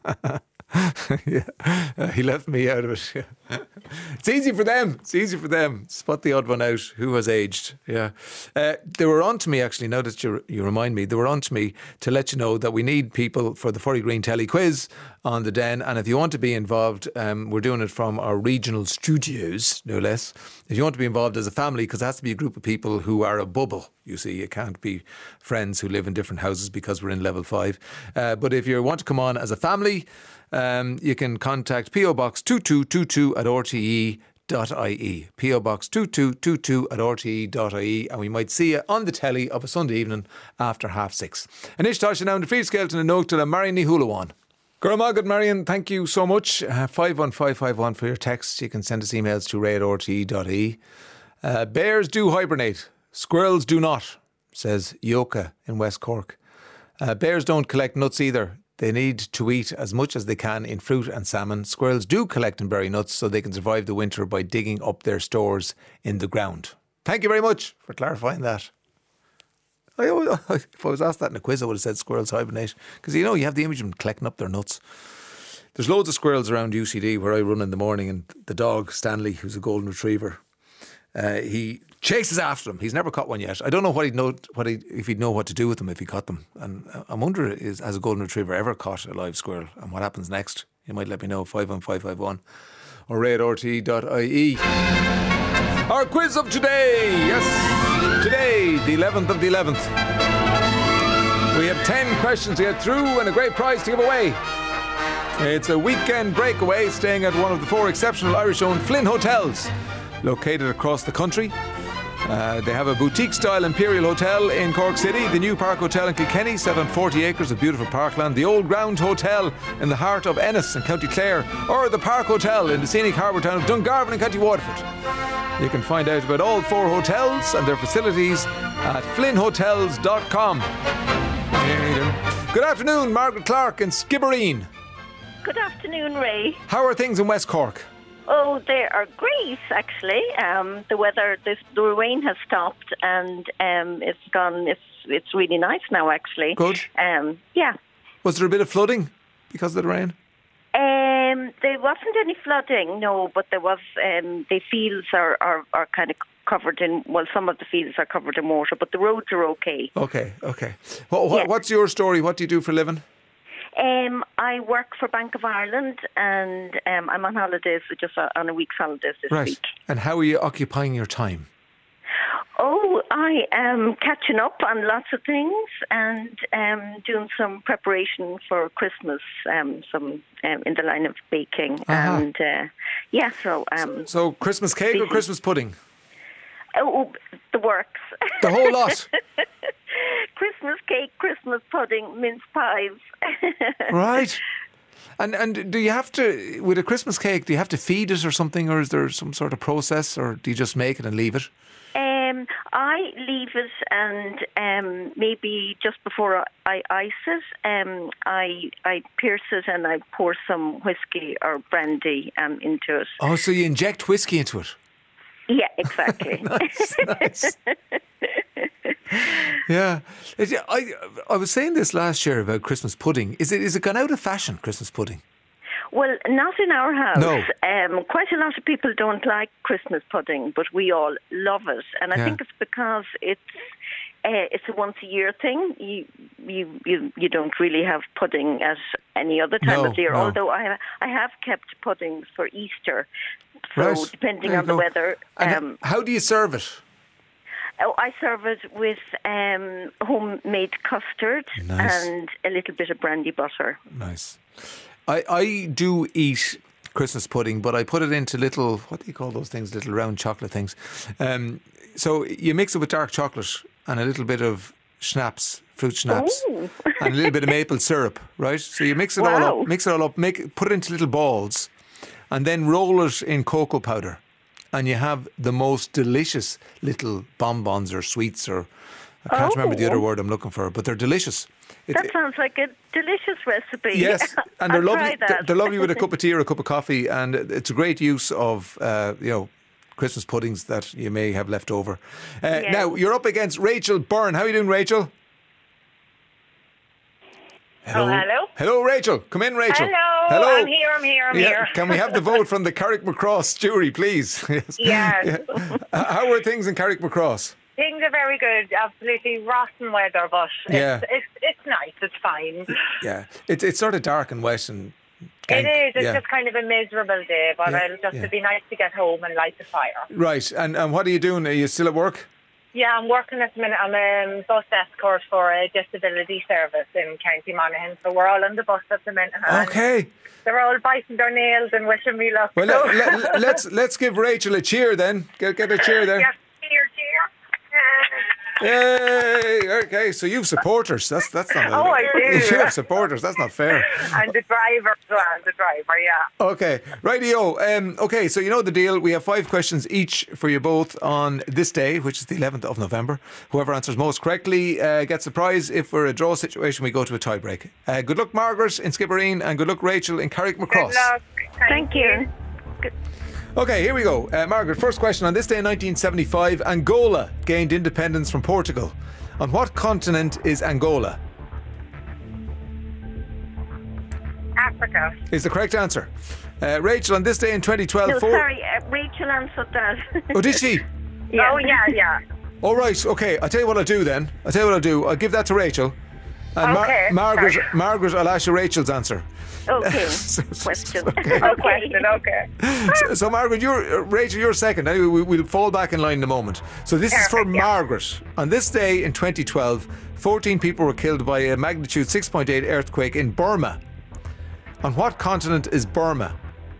S1: He left me out of it. It's easy for them. Spot the odd one out who has aged. They were on to me, actually, now that you remind me, they were on to me to let you know that we need people for the Furry Green Telly quiz on the Den, and if you want to be involved, we're doing it from our regional studios, no less. If you want to be involved as a family, because it has to be a group of people who are a bubble, you see, it can't be friends who live in different houses because we're in level 5. But if you want to come on as a family, you can contact PO Box 2222 at rte.ie. PO Box 2222 at rte.ie, and we might see you on the telly of a Sunday evening after 6:30. And Ishtasha now in the free scale and a note to the Marion Hulawan. Gurmagad Marion, thank you so much. 51551 for your texts. You can send us emails to ray@rte.ie. Bears do hibernate, squirrels do not, says Yoka in West Cork. Bears don't collect nuts either. They need to eat as much as they can in fruit and salmon. Squirrels do collect and bury nuts so they can survive the winter by digging up their stores in the ground. Thank you very much for clarifying that. If I was asked that in a quiz, I would have said squirrels hibernate. Because, you have the image of them collecting up their nuts. There's loads of squirrels around UCD where I run in the morning, and the dog, Stanley, who's a golden retriever, he chases after them. He's never caught one yet. I don't know if he'd know what to do with them if he caught them. And I wonder, has a golden retriever ever caught a live squirrel? And what happens next? You might let me know, 51551 or ray@rte.ie. Our quiz of today. Yes, today, the 11th of the 11th. We have 10 questions to get through and a great prize to give away. It's a weekend breakaway staying at one of the 4 exceptional Irish-owned Flynn hotels located across the country. They have a boutique-style Imperial Hotel in Cork City, the New Park Hotel in Kilkenny, set on 40 acres of beautiful parkland, the Old Ground Hotel in the heart of Ennis in County Clare, or the Park Hotel in the scenic harbour town of Dungarvan in County Waterford. You can find out about all 4 hotels and their facilities at flynnhotels.com. Good afternoon, Margaret Clark in Skibbereen.
S20: Good afternoon, Ray.
S1: How are things in West Cork?
S20: Oh, they are great, actually. The weather, the rain has stopped and it's it's really nice now, actually.
S1: Good.
S20: Yeah.
S1: Was there a bit of flooding because of the rain?
S20: There wasn't any flooding, no, but there was. The fields are kind of covered in. Well, some of the fields are covered in water, but the roads are okay.
S1: Okay. What's your story? What do you do for a living?
S20: I work for Bank of Ireland, and I'm on holidays, just on a week's holidays this week.
S1: And how are you occupying your time?
S20: Oh, I am catching up on lots of things and doing some preparation for Christmas, some in the line of baking. And
S1: So Christmas cake or Christmas pudding?
S20: Oh, the works.
S1: The whole lot?
S20: Christmas cake, Christmas pudding, mince pies.
S1: Right. And do you have to, with a Christmas cake, do you have to feed it or something, or is there some sort of process, or do you just make it and leave it?
S20: I leave it, and maybe just before I ice it, I pierce it and I pour some whiskey or brandy into it.
S1: Oh, so you inject whiskey into it?
S20: Yeah, exactly.
S1: Nice. Yeah. I was saying this last year about Christmas pudding. Is it gone out of fashion, Christmas pudding?
S20: Well, not in our house.
S1: No.
S20: Quite a lot of people don't like Christmas pudding, but we all love it. And I think it's because it's a once-a-year thing. You don't really have pudding at any other time of the year, although I have kept puddings for Easter. So depending on the weather.
S1: And how do you serve it?
S20: Oh, I serve it with homemade custard and a little bit of brandy butter.
S1: Nice. I do eat Christmas pudding, but I put it into little, what do you call those things, little round chocolate things. So you mix it with dark chocolate and a little bit of schnapps, fruit schnapps, and a little bit of maple syrup, right? So you mix it all up, put it into little balls, and then roll it in cocoa powder. And you have the most delicious little bonbons or sweets, or I can't remember the other word I'm looking for, but they're delicious.
S20: That sounds like a delicious recipe.
S1: Yes, and they're lovely. They're lovely with a cup of tea or a cup of coffee, and it's a great use of Christmas puddings that you may have left over. Now you're up against Rachel Byrne. How are you doing, Rachel?
S21: Hello. Oh, hello.
S1: Hello, Rachel. Come in, Rachel.
S21: Hello. I'm here.
S1: Can we have the vote from the Carrickmacross jury, please?
S21: Yes.
S1: How are things in Carrickmacross?
S21: Things are very good. Absolutely rotten weather, but it's nice. It's fine.
S1: Yeah. It's sort of dark and wet and
S21: it is. It's just kind of a miserable day, but it'd be nice to get home and light the fire.
S1: Right. And what are you doing? Are you still at work?
S21: Yeah, I'm working at the minute. I'm a bus escort for a disability service in County Monaghan, so we're all on the bus at the minute.
S1: Okay.
S21: They're all biting their nails and wishing me luck.
S1: Well, let's give Rachel a cheer then. Get a cheer there.
S21: Yes, cheer.
S1: Yay! Okay, so you've supporters. That's not.
S21: I do.
S1: You have supporters. That's not fair.
S21: And the driver as well. Yeah.
S1: Okay, rightio. Okay, so you know the deal. We have 5 questions each for you both on this day, which is the 11th of November. Whoever answers most correctly gets a prize. If we're a draw situation, we go to a tiebreak. Good luck, Margaret in Skibbereen, and good luck, Rachel in Carrickmacross.
S21: Good luck.
S20: Thank you.
S1: Okay, here we go. Margaret, first question. On this day in 1975, Angola gained independence from Portugal. On what continent is Angola?
S21: Africa.
S1: Is the correct answer. Rachel, on this day in 2012...
S20: Rachel answered that.
S1: Oh, did she?
S21: Yeah. Oh, yeah.
S1: All right, okay. I'll tell you what I'll do then. I'll give that to Rachel. And Margaret, I'll ask you Rachel's answer.
S20: Okay. Question.
S21: Okay.
S1: So Margaret, Rachel, you're second. Anyway, we'll fall back in line in a moment. So this is for Margaret. On this day in 2012, 14 people were killed by a magnitude 6.8 earthquake in Burma. On what continent is Burma?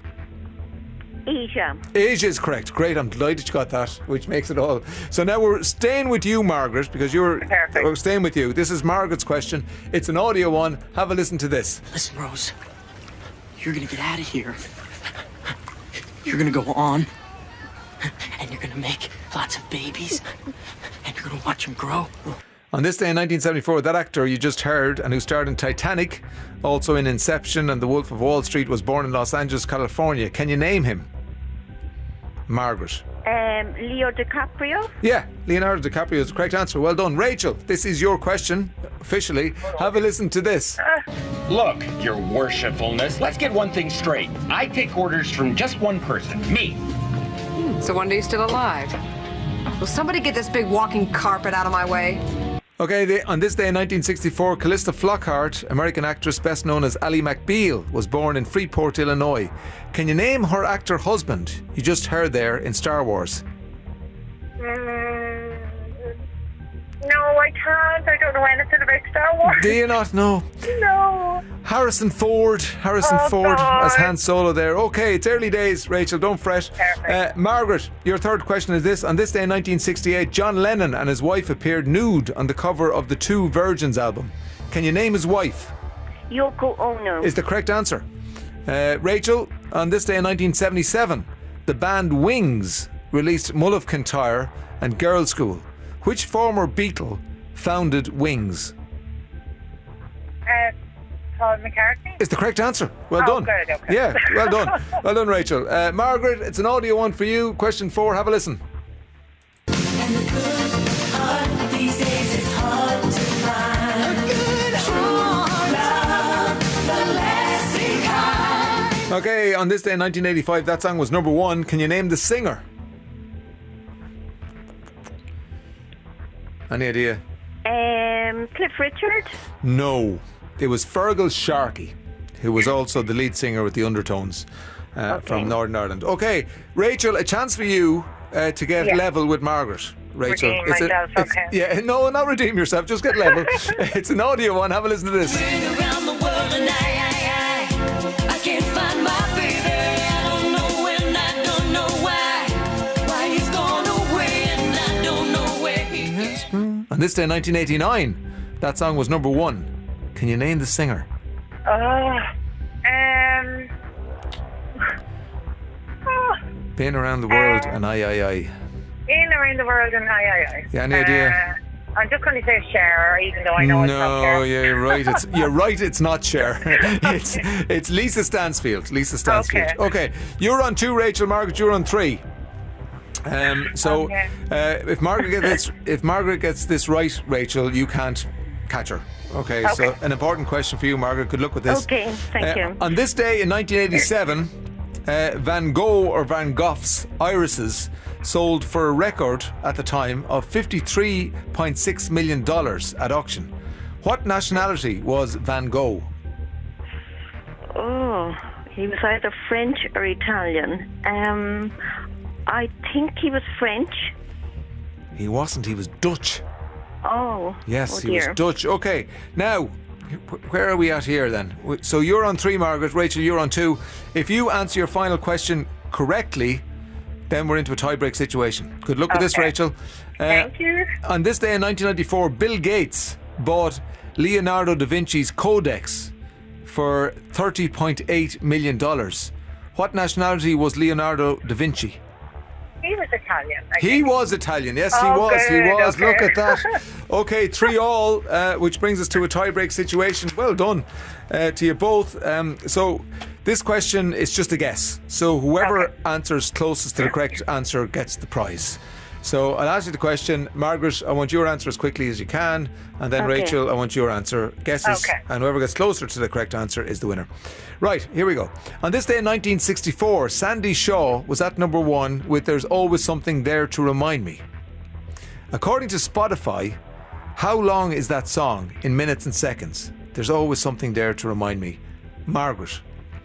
S20: Asia.
S1: Asia is correct. Great, I'm delighted you got that, which makes it all. So now we're staying with you, Margaret, because we're staying with you. This is Margaret's question. It's an audio one. Have a listen to this.
S22: Listen, Rose. You're going to get out of here. You're going to go on. And you're going to make lots of babies. And you're going to watch them grow.
S1: On this day in 1974, that actor you just heard and who starred in Titanic, also in Inception and The Wolf of Wall Street, was born in Los Angeles, California. Can you name him? Margaret.
S20: Leo DiCaprio.
S1: Yeah, Leonardo DiCaprio is the correct answer. Well done. Rachel, this is your question, officially. Have a listen to this.
S2: Look, your worshipfulness, let's get one thing straight. I take orders from just one person, me.
S11: So one day you're still alive. Will somebody get this big walking carpet out of my way?
S1: Okay, on this day in 1964, Callista Flockhart, American actress best known as Ally McBeal, was born in Freeport, Illinois. Can you name her actor husband you just heard there in Star Wars?
S21: No, I can't. I don't know anything about Star Wars.
S1: Do you not know?
S21: No.
S1: Harrison Ford
S21: God.
S1: as Han Solo there. Okay, it's early days, Rachel, don't fret. Margaret, your third question is this. On this day in 1968, John Lennon and his wife appeared nude on the cover of the Two Virgins album. Can you name his wife?
S20: Yoko Ono.
S1: Is the correct answer. Rachel, on this day in 1977, the band Wings released Mull of Kintyre and Girl School. Which former Beatle founded Wings?
S21: Paul McCartney.
S1: Is the correct answer. Well done.
S21: Good, okay.
S1: Yeah, well done. Well done, Rachel. Margaret, it's an audio one for you. Question 4, have a listen. Okay, on this day in 1985, that song was number 1. Can you name the singer? Any idea?
S20: Cliff Richard.
S1: No, it was Fergal Sharkey, who was also the lead singer with the Undertones from Northern Ireland. Okay, Rachel, a chance for you to get level with Margaret. Rachel,
S21: redeem myself, okay.
S1: Yeah, no, not redeem yourself, just get level. It's an audio one. Have a listen to this.
S3: Around the world and I can't find my baby. I don't know when, I don't know why he's gone away and I don't know where he is.
S1: On this day in 1989, that song was number 1. Can you name the singer? Been around the world and I.
S21: In around the world and I.
S1: Yeah, any idea?
S21: I'm just going to say Cher, even though I know it's not Cher.
S1: No, you're right. You're right. It's not Cher. It's Lisa Stansfield. Okay, you're on 2, Rachel. Margaret, you're on 3. If Margaret gets this right, Rachel, you can't catch her. Okay, so an important question for you, Margaret. Good luck with this.
S20: Okay, thank you.
S1: On this day in 1987, Van Gogh or Van Gogh's irises sold for a record at the time of $53.6 million at auction. What nationality was Van Gogh?
S20: Oh, he was either French or Italian. I think he was French.
S1: He wasn't, he was Dutch.
S20: Oh.
S1: Yes, he was Dutch. Okay, now, where are we at here then? So you're on 3, Margaret. Rachel, you're on 2. If you answer your final question correctly, then we're into a tie-break situation. Good luck with this, Rachel.
S21: Thank you.
S1: On this day in 1994, Bill Gates bought Leonardo da Vinci's Codex for $30.8 million. What nationality was Leonardo da Vinci?
S21: He was Italian.
S1: He was Italian, yes, he was.
S21: Good,
S1: he was.
S21: okay.
S1: Look at that. Okay, 3-all, which brings us to a tie-break situation. Well done to you both. So this question is just a guess. So whoever answers closest to the correct answer gets the prize. So I'll ask you the question. Margaret, I want your answer as quickly as you can. And then Rachel, I want your answer. Guesses. And whoever gets closer to the correct answer is the winner. Right, here we go. On this day in 1964, Sandy Shaw was at number 1 with There's Always Something There to Remind Me. According to Spotify, how long is that song in minutes and seconds? There's always something there to remind me. Margaret.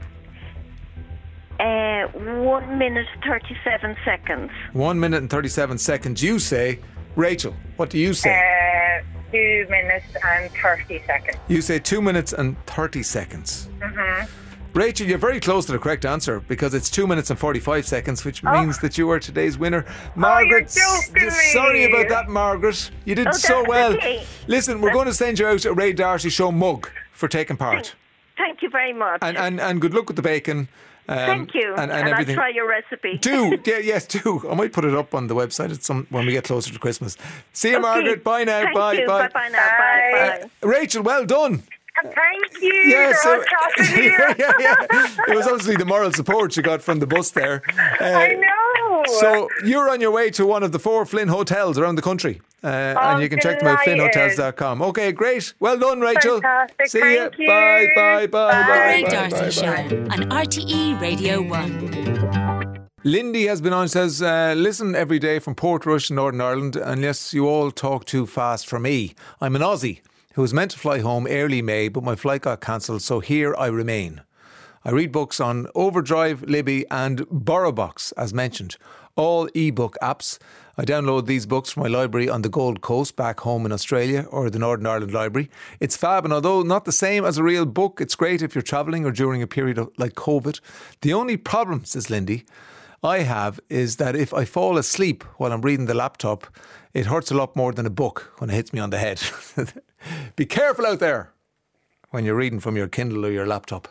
S20: 1 minute 37 seconds.
S1: 1 minute and 37 seconds. You say. Rachel, what do you say?
S21: 2 minutes and 30 seconds.
S1: You say 2 minutes and 30 seconds.
S21: Mm-hmm.
S1: Rachel, you're very close to the correct answer because it's 2 minutes and 45 seconds, which means that you are today's winner. Margaret, sorry about that, Margaret. You did so well.
S20: Okay.
S1: Listen, we're going to send you out a Ray D'Arcy Show mug for taking part.
S20: Thank you very much.
S1: And good luck with the bacon.
S20: Thank you.
S1: And
S20: I'll
S1: everything.
S20: try your recipe.
S1: Do. I might put it up on the website when we get closer to Christmas. See you, Margaret. Bye now.
S20: Thank
S1: Bye.
S20: you.
S1: Bye.
S20: Bye now. Bye.
S1: Rachel, well done.
S21: Thank you.
S1: Yes,
S21: You're all talking here.
S1: yeah. It was obviously the moral support you got from the bus there.
S21: I know.
S1: So you're on your way to one of the 4 Flynn hotels around the country. And you can check them out at flynnhotels.com. Okay, great. Well done, Rachel.
S21: Fantastic.
S1: See
S21: Thank
S1: you.
S21: you.
S1: Bye, bye, bye,
S4: The
S1: bye.
S4: Ray
S1: bye,
S4: Darcy
S1: bye,
S4: Show
S1: bye.
S4: on RTE Radio 1.
S1: Lindy has been on, says, listen every day from Portrush in Northern Ireland, unless you all talk too fast for me. I'm an Aussie who was meant to fly home early May, but my flight got cancelled, so here I remain. I read books on Overdrive, Libby and BorrowBox, as mentioned. All e-book apps. I download these books from my library on the Gold Coast back home in Australia or the Northern Ireland Library. It's fab, and although not the same as a real book, it's great if you're travelling or during a period like COVID. The only problem, says Lindy, I have is that if I fall asleep while I'm reading the laptop, it hurts a lot more than a book when it hits me on the head. Be careful out there when you're reading from your Kindle or your laptop.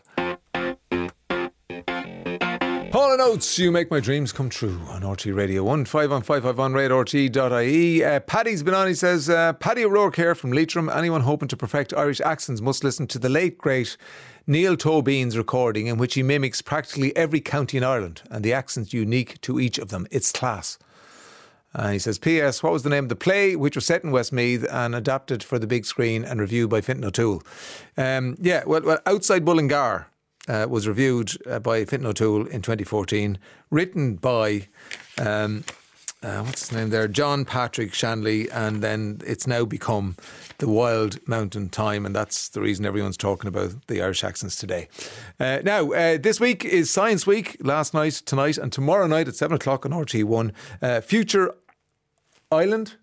S1: Paul and Oates, You Make My Dreams Come True on RT Radio 1, 51551 RT.ie. Paddy's been on, he says, Paddy O'Rourke here from Leitrim. Anyone hoping to perfect Irish accents must listen to the late, great Neil Tobin's recording, in which he mimics practically every county in Ireland and the accents unique to each of them. It's class. He says, P.S. What was the name of the play which was set in Westmeath and adapted for the big screen and reviewed by Fintan O'Toole? Well, Outside Mullingar was reviewed by Fintan O'Toole in 2014, written by what's his name there, John Patrick Shanley, and then it's now become The Wild Mountain Time, and that's the reason everyone's talking about the Irish accents today. Now, this week is Science Week, last night, tonight and tomorrow night at 7 o'clock on RT1. Future Ireland,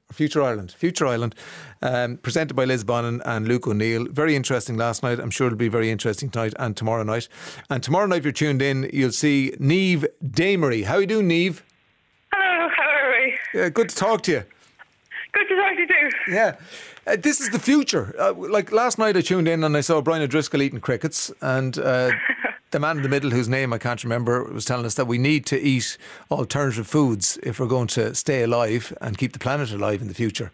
S1: presented by Liz Bonin and Luke O'Neill. Very interesting last night. I'm sure it'll be very interesting tonight and tomorrow night. And tomorrow night, if you're tuned in, you'll see Niamh Damery. How are you doing, Niamh?
S7: Hello, how are we?
S1: Yeah, good to talk to you.
S7: Good to talk to you too.
S1: Yeah. This is the future. Like last night I tuned in and I saw Brian O'Driscoll eating crickets, and the man in the middle, whose name I can't remember, was telling us that we need to eat alternative foods if we're going to stay alive and keep the planet alive in the future.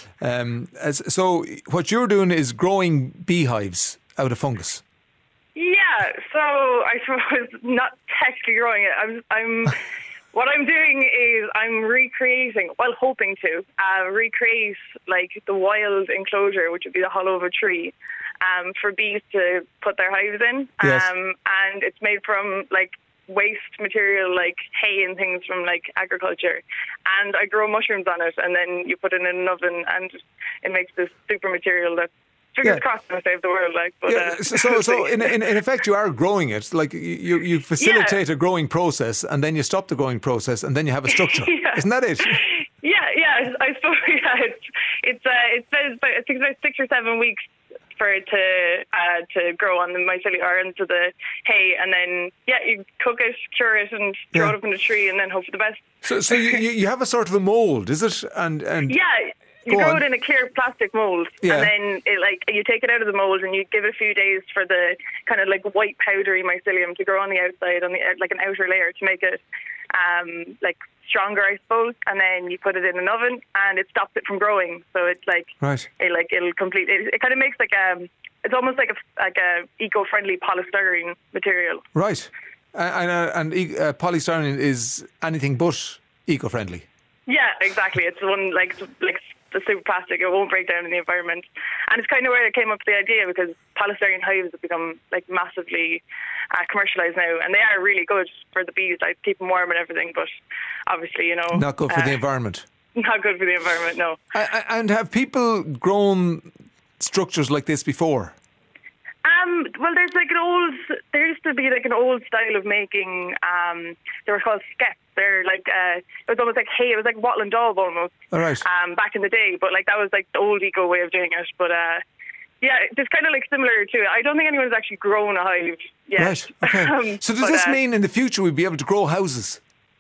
S1: So what you're doing is growing beehives out of fungus.
S7: Yeah, so I suppose not technically growing it. I'm what I'm doing is I'm recreating, well, hoping to recreate like the wild enclosure, which would be the hollow of a tree, for bees to put their hives in.
S1: Yes.
S7: And it's made from like waste material like hay and things from like agriculture, and I grow mushrooms on it, and then you put it in an oven and it makes this super material that fingers crossed going to save the world, like. But,
S1: so in effect you are growing it, like you facilitate a growing process, and then you stop the growing process, and then you have a structure. Isn't that it?
S7: Yeah, I suppose. Yeah, it says I think it's about 6 or 7 weeks for it to grow on the mycelium or into the hay, and then you cook it, cure it, and throw it up in the tree, and then hope for the best.
S1: So you have a sort of a mould, is it? And
S7: you grow it in a clear plastic mould, and then you take it out of the mould and you give it a few days for the kind of like white powdery mycelium to grow on the outside, on the like an outer layer, to make it like stronger, I suppose. And then you put it in an oven, and it stops it from growing. So it's like it'll complete. It kind of makes like it's almost like a eco-friendly polystyrene material.
S1: Right, and polystyrene is anything but eco-friendly.
S7: Yeah, exactly. It's one like the super plastic. It won't break down in the environment, and it's kind of where it came up with the idea, because polystyrene hives have become like massively commercialised now, and they are really good for the bees, like keep them warm and everything. But obviously,
S1: not good for the environment.
S7: Not good for the environment, no.
S1: And have people grown structures like this before?
S7: Well, there used to be like an old style of making. They were called skeps. They're like it was almost like hay. It was like wattle and daub almost.
S1: All right.
S7: Back in the day, but like that was like the old eco way of doing it. But it's kind of like similar to it. I don't think anyone's actually grown a hive yet.
S1: Right. Okay. So does this mean in the future we'd be able to grow houses?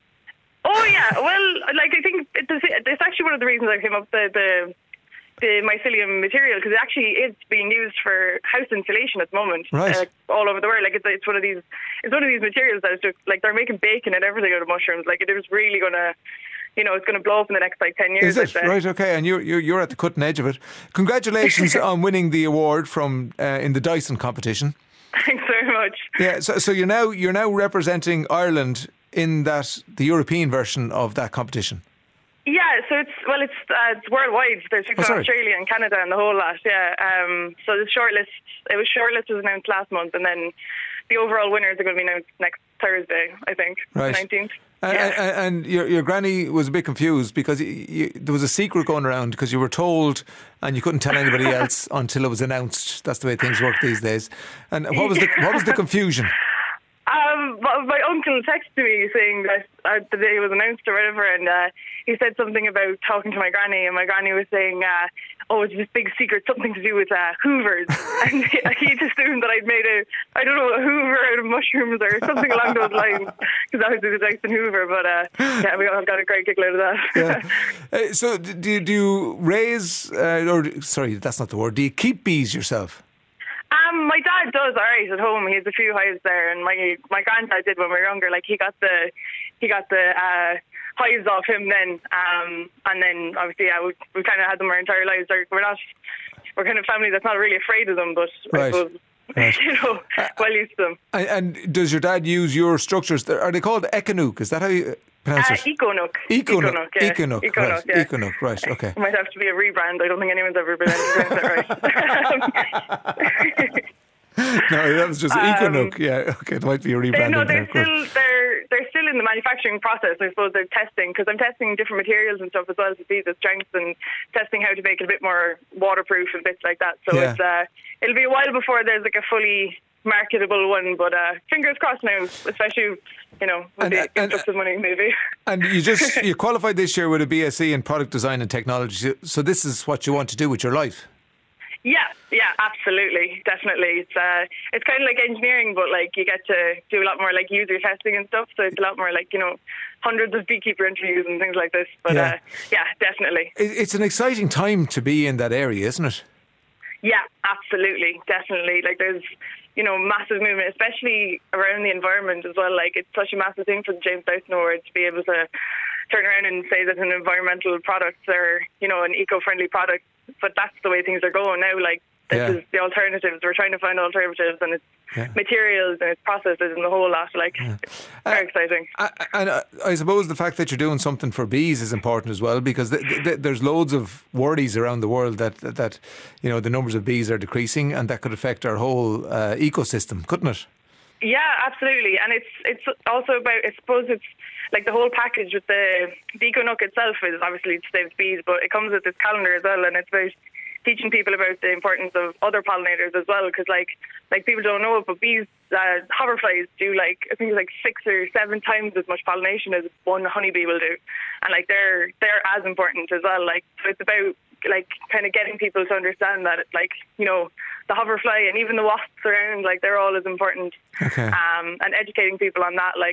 S7: Oh yeah. Well, like I think it's actually one of the reasons I came up with the mycelium material, because it actually is being used for house insulation at the moment, all over the world. Like it's one of these materials that is just like they're making bacon and everything out of mushrooms. Like it is really gonna, it's gonna blow up in the next like 10 years.
S1: Is it right? Okay, and you're at the cutting edge of it. Congratulations on winning the award from in the Dyson competition.
S7: Thanks very much.
S1: Yeah, so you're now representing Ireland in the European version of that competition?
S7: Yeah, so it's worldwide. There's people from Australia and Canada and the whole lot. Yeah. So the shortlist was announced last month, and then the overall winners are going to be announced next Thursday, I think,
S1: right.
S7: 19th.
S1: And your granny was a bit confused because there was a secret going around because you were told and you couldn't tell anybody else until it was announced. That's the way things work these days. And what was the confusion?
S7: My uncle texted me saying that the day it was announced or whatever, and he said something about talking to my granny, and my granny was saying, it's this big secret, something to do with Hoovers. And he just assumed that I'd made a Hoover out of mushrooms or something along those lines, because obviously the Dyson Hoover, but we all got a great giggle out of that.
S1: Yeah. So do you raise, that's not the word, do you keep bees yourself?
S7: My dad does alright at home. He has a few hives there, and my granddad did when we were younger. Like he got the hives off him then, and then obviously we kind of had them our entire lives. We're kind of family that's not really afraid of them, but I suppose well used to them.
S1: And does your dad use your structures? Are they called Econuke? Is that how you pronounce it?
S7: Econuke.
S1: Econuke, right, okay.
S7: It might have to be a rebrand. I don't think anyone's ever been able to pronounce that right.
S1: No, that was just Econuke. Yeah, okay, it might be a rebrand.
S7: They're still in the manufacturing process. I suppose they're testing, because I'm testing different materials and stuff as well to see the strengths and testing how to make it a bit more waterproof and bits like that. So it'll be a while before there's like a fully marketable one, but fingers crossed now, especially with the influx of money maybe.
S1: And you qualified this year with a BSc in product design and technology, so this is what you want to do with your life.
S7: Yeah, absolutely, definitely. It's kind of like engineering, but like you get to do a lot more like user testing and stuff. So it's a lot more like hundreds of beekeeper interviews and things like this. But yeah, definitely.
S1: It's an exciting time to be in that area, isn't it?
S7: Yeah, absolutely, definitely. Like there's massive movement, especially around the environment as well. Like it's such a massive thing for the James Dyson Award to be able to turn around and say that an environmental product or an eco-friendly product. But that's the way things are going now. Like this is the alternatives. We're trying to find alternatives, and it's materials and it's processes and the whole lot. Like it's very exciting.
S1: And I suppose the fact that you're doing something for bees is important as well, because there's loads of worries around the world that the numbers of bees are decreasing, and that could affect our whole ecosystem, couldn't it?
S7: Yeah, absolutely. And it's also about, I suppose it's like the whole package with the Econuke itself is obviously to save bees, but it comes with this calendar as well, and it's about teaching people about the importance of other pollinators as well, because like people don't know it, but bees, hoverflies do I think it's 6 or 7 times as much pollination as one honeybee will do, and like they're as important as well. Like so it's about like kind of getting people to understand that the hoverfly and even the wasps around, like they're all as important.
S1: Okay.
S7: And educating people on that,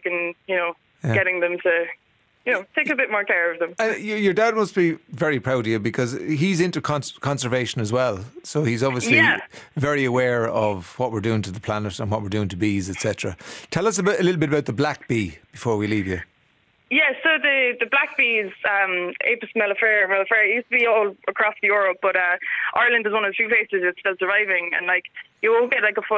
S7: getting them to take a bit more care of them.
S1: Your dad must be very proud of you, because he's into conservation as well. So he's obviously very aware of what we're doing to the planet and what we're doing to bees, etc. Tell us a little bit about the black bee before we leave you.
S7: Yeah, so the black bees, Apis mellifera, it used to be all across Europe, but Ireland is one of the few places it's still surviving, and you won't get a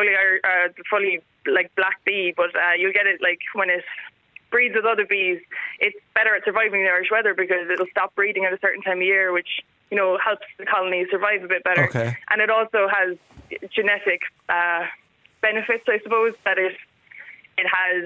S7: fully black bee, but you'll get it when it breeds with other bees. It's better at surviving the Irish weather because it'll stop breeding at a certain time of year, which helps the colony survive a bit better. Okay. And it also has genetic benefits, I suppose, that it has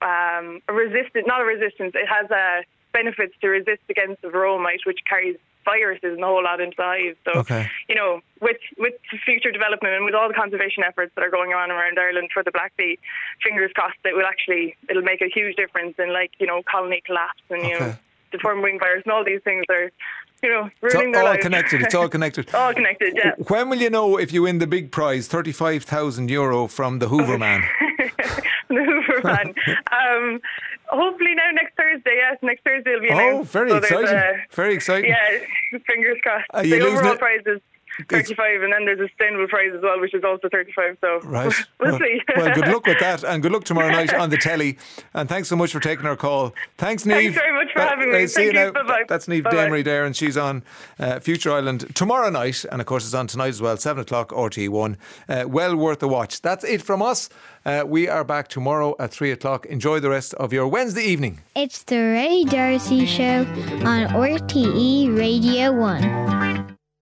S7: it has benefits to resist against the varroamite, which carries viruses and a whole lot into the hive. So, with future development and with all the conservation efforts that are going on around Ireland for the black bee, fingers crossed it'll make a huge difference in colony collapse and deformed wing virus and all these things are ruining their lives.
S1: It's all connected.
S7: All connected, yeah.
S1: When will you know if you win the big prize, €35,000 from the Hoover man?
S7: The Hoover man. Hopefully now next Thursday. Yes, next Thursday will be announced.
S1: Oh, very exciting. Very exciting.
S7: Yeah, fingers crossed. The overall prize is 35, and then there's a sustainable prize as well, which is also 35. So
S1: Right.
S7: we'll see.
S1: Well, good luck with that, and good luck tomorrow night on the telly. And thanks so much for taking our call. Thanks, Niamh.
S7: Thanks very much for having me.
S1: See you
S7: Thank
S1: now.
S7: you. Bye-bye.
S1: That's Niamh
S7: Bye-bye.
S1: Damery there, and she's on Future Island tomorrow night, and of course it's on tonight as well, 7 o'clock RTE1. Well worth a watch. That's it from us. We are back tomorrow at 3 o'clock. Enjoy the rest of your Wednesday evening.
S5: It's the Ray Darcy Show on RTE Radio 1.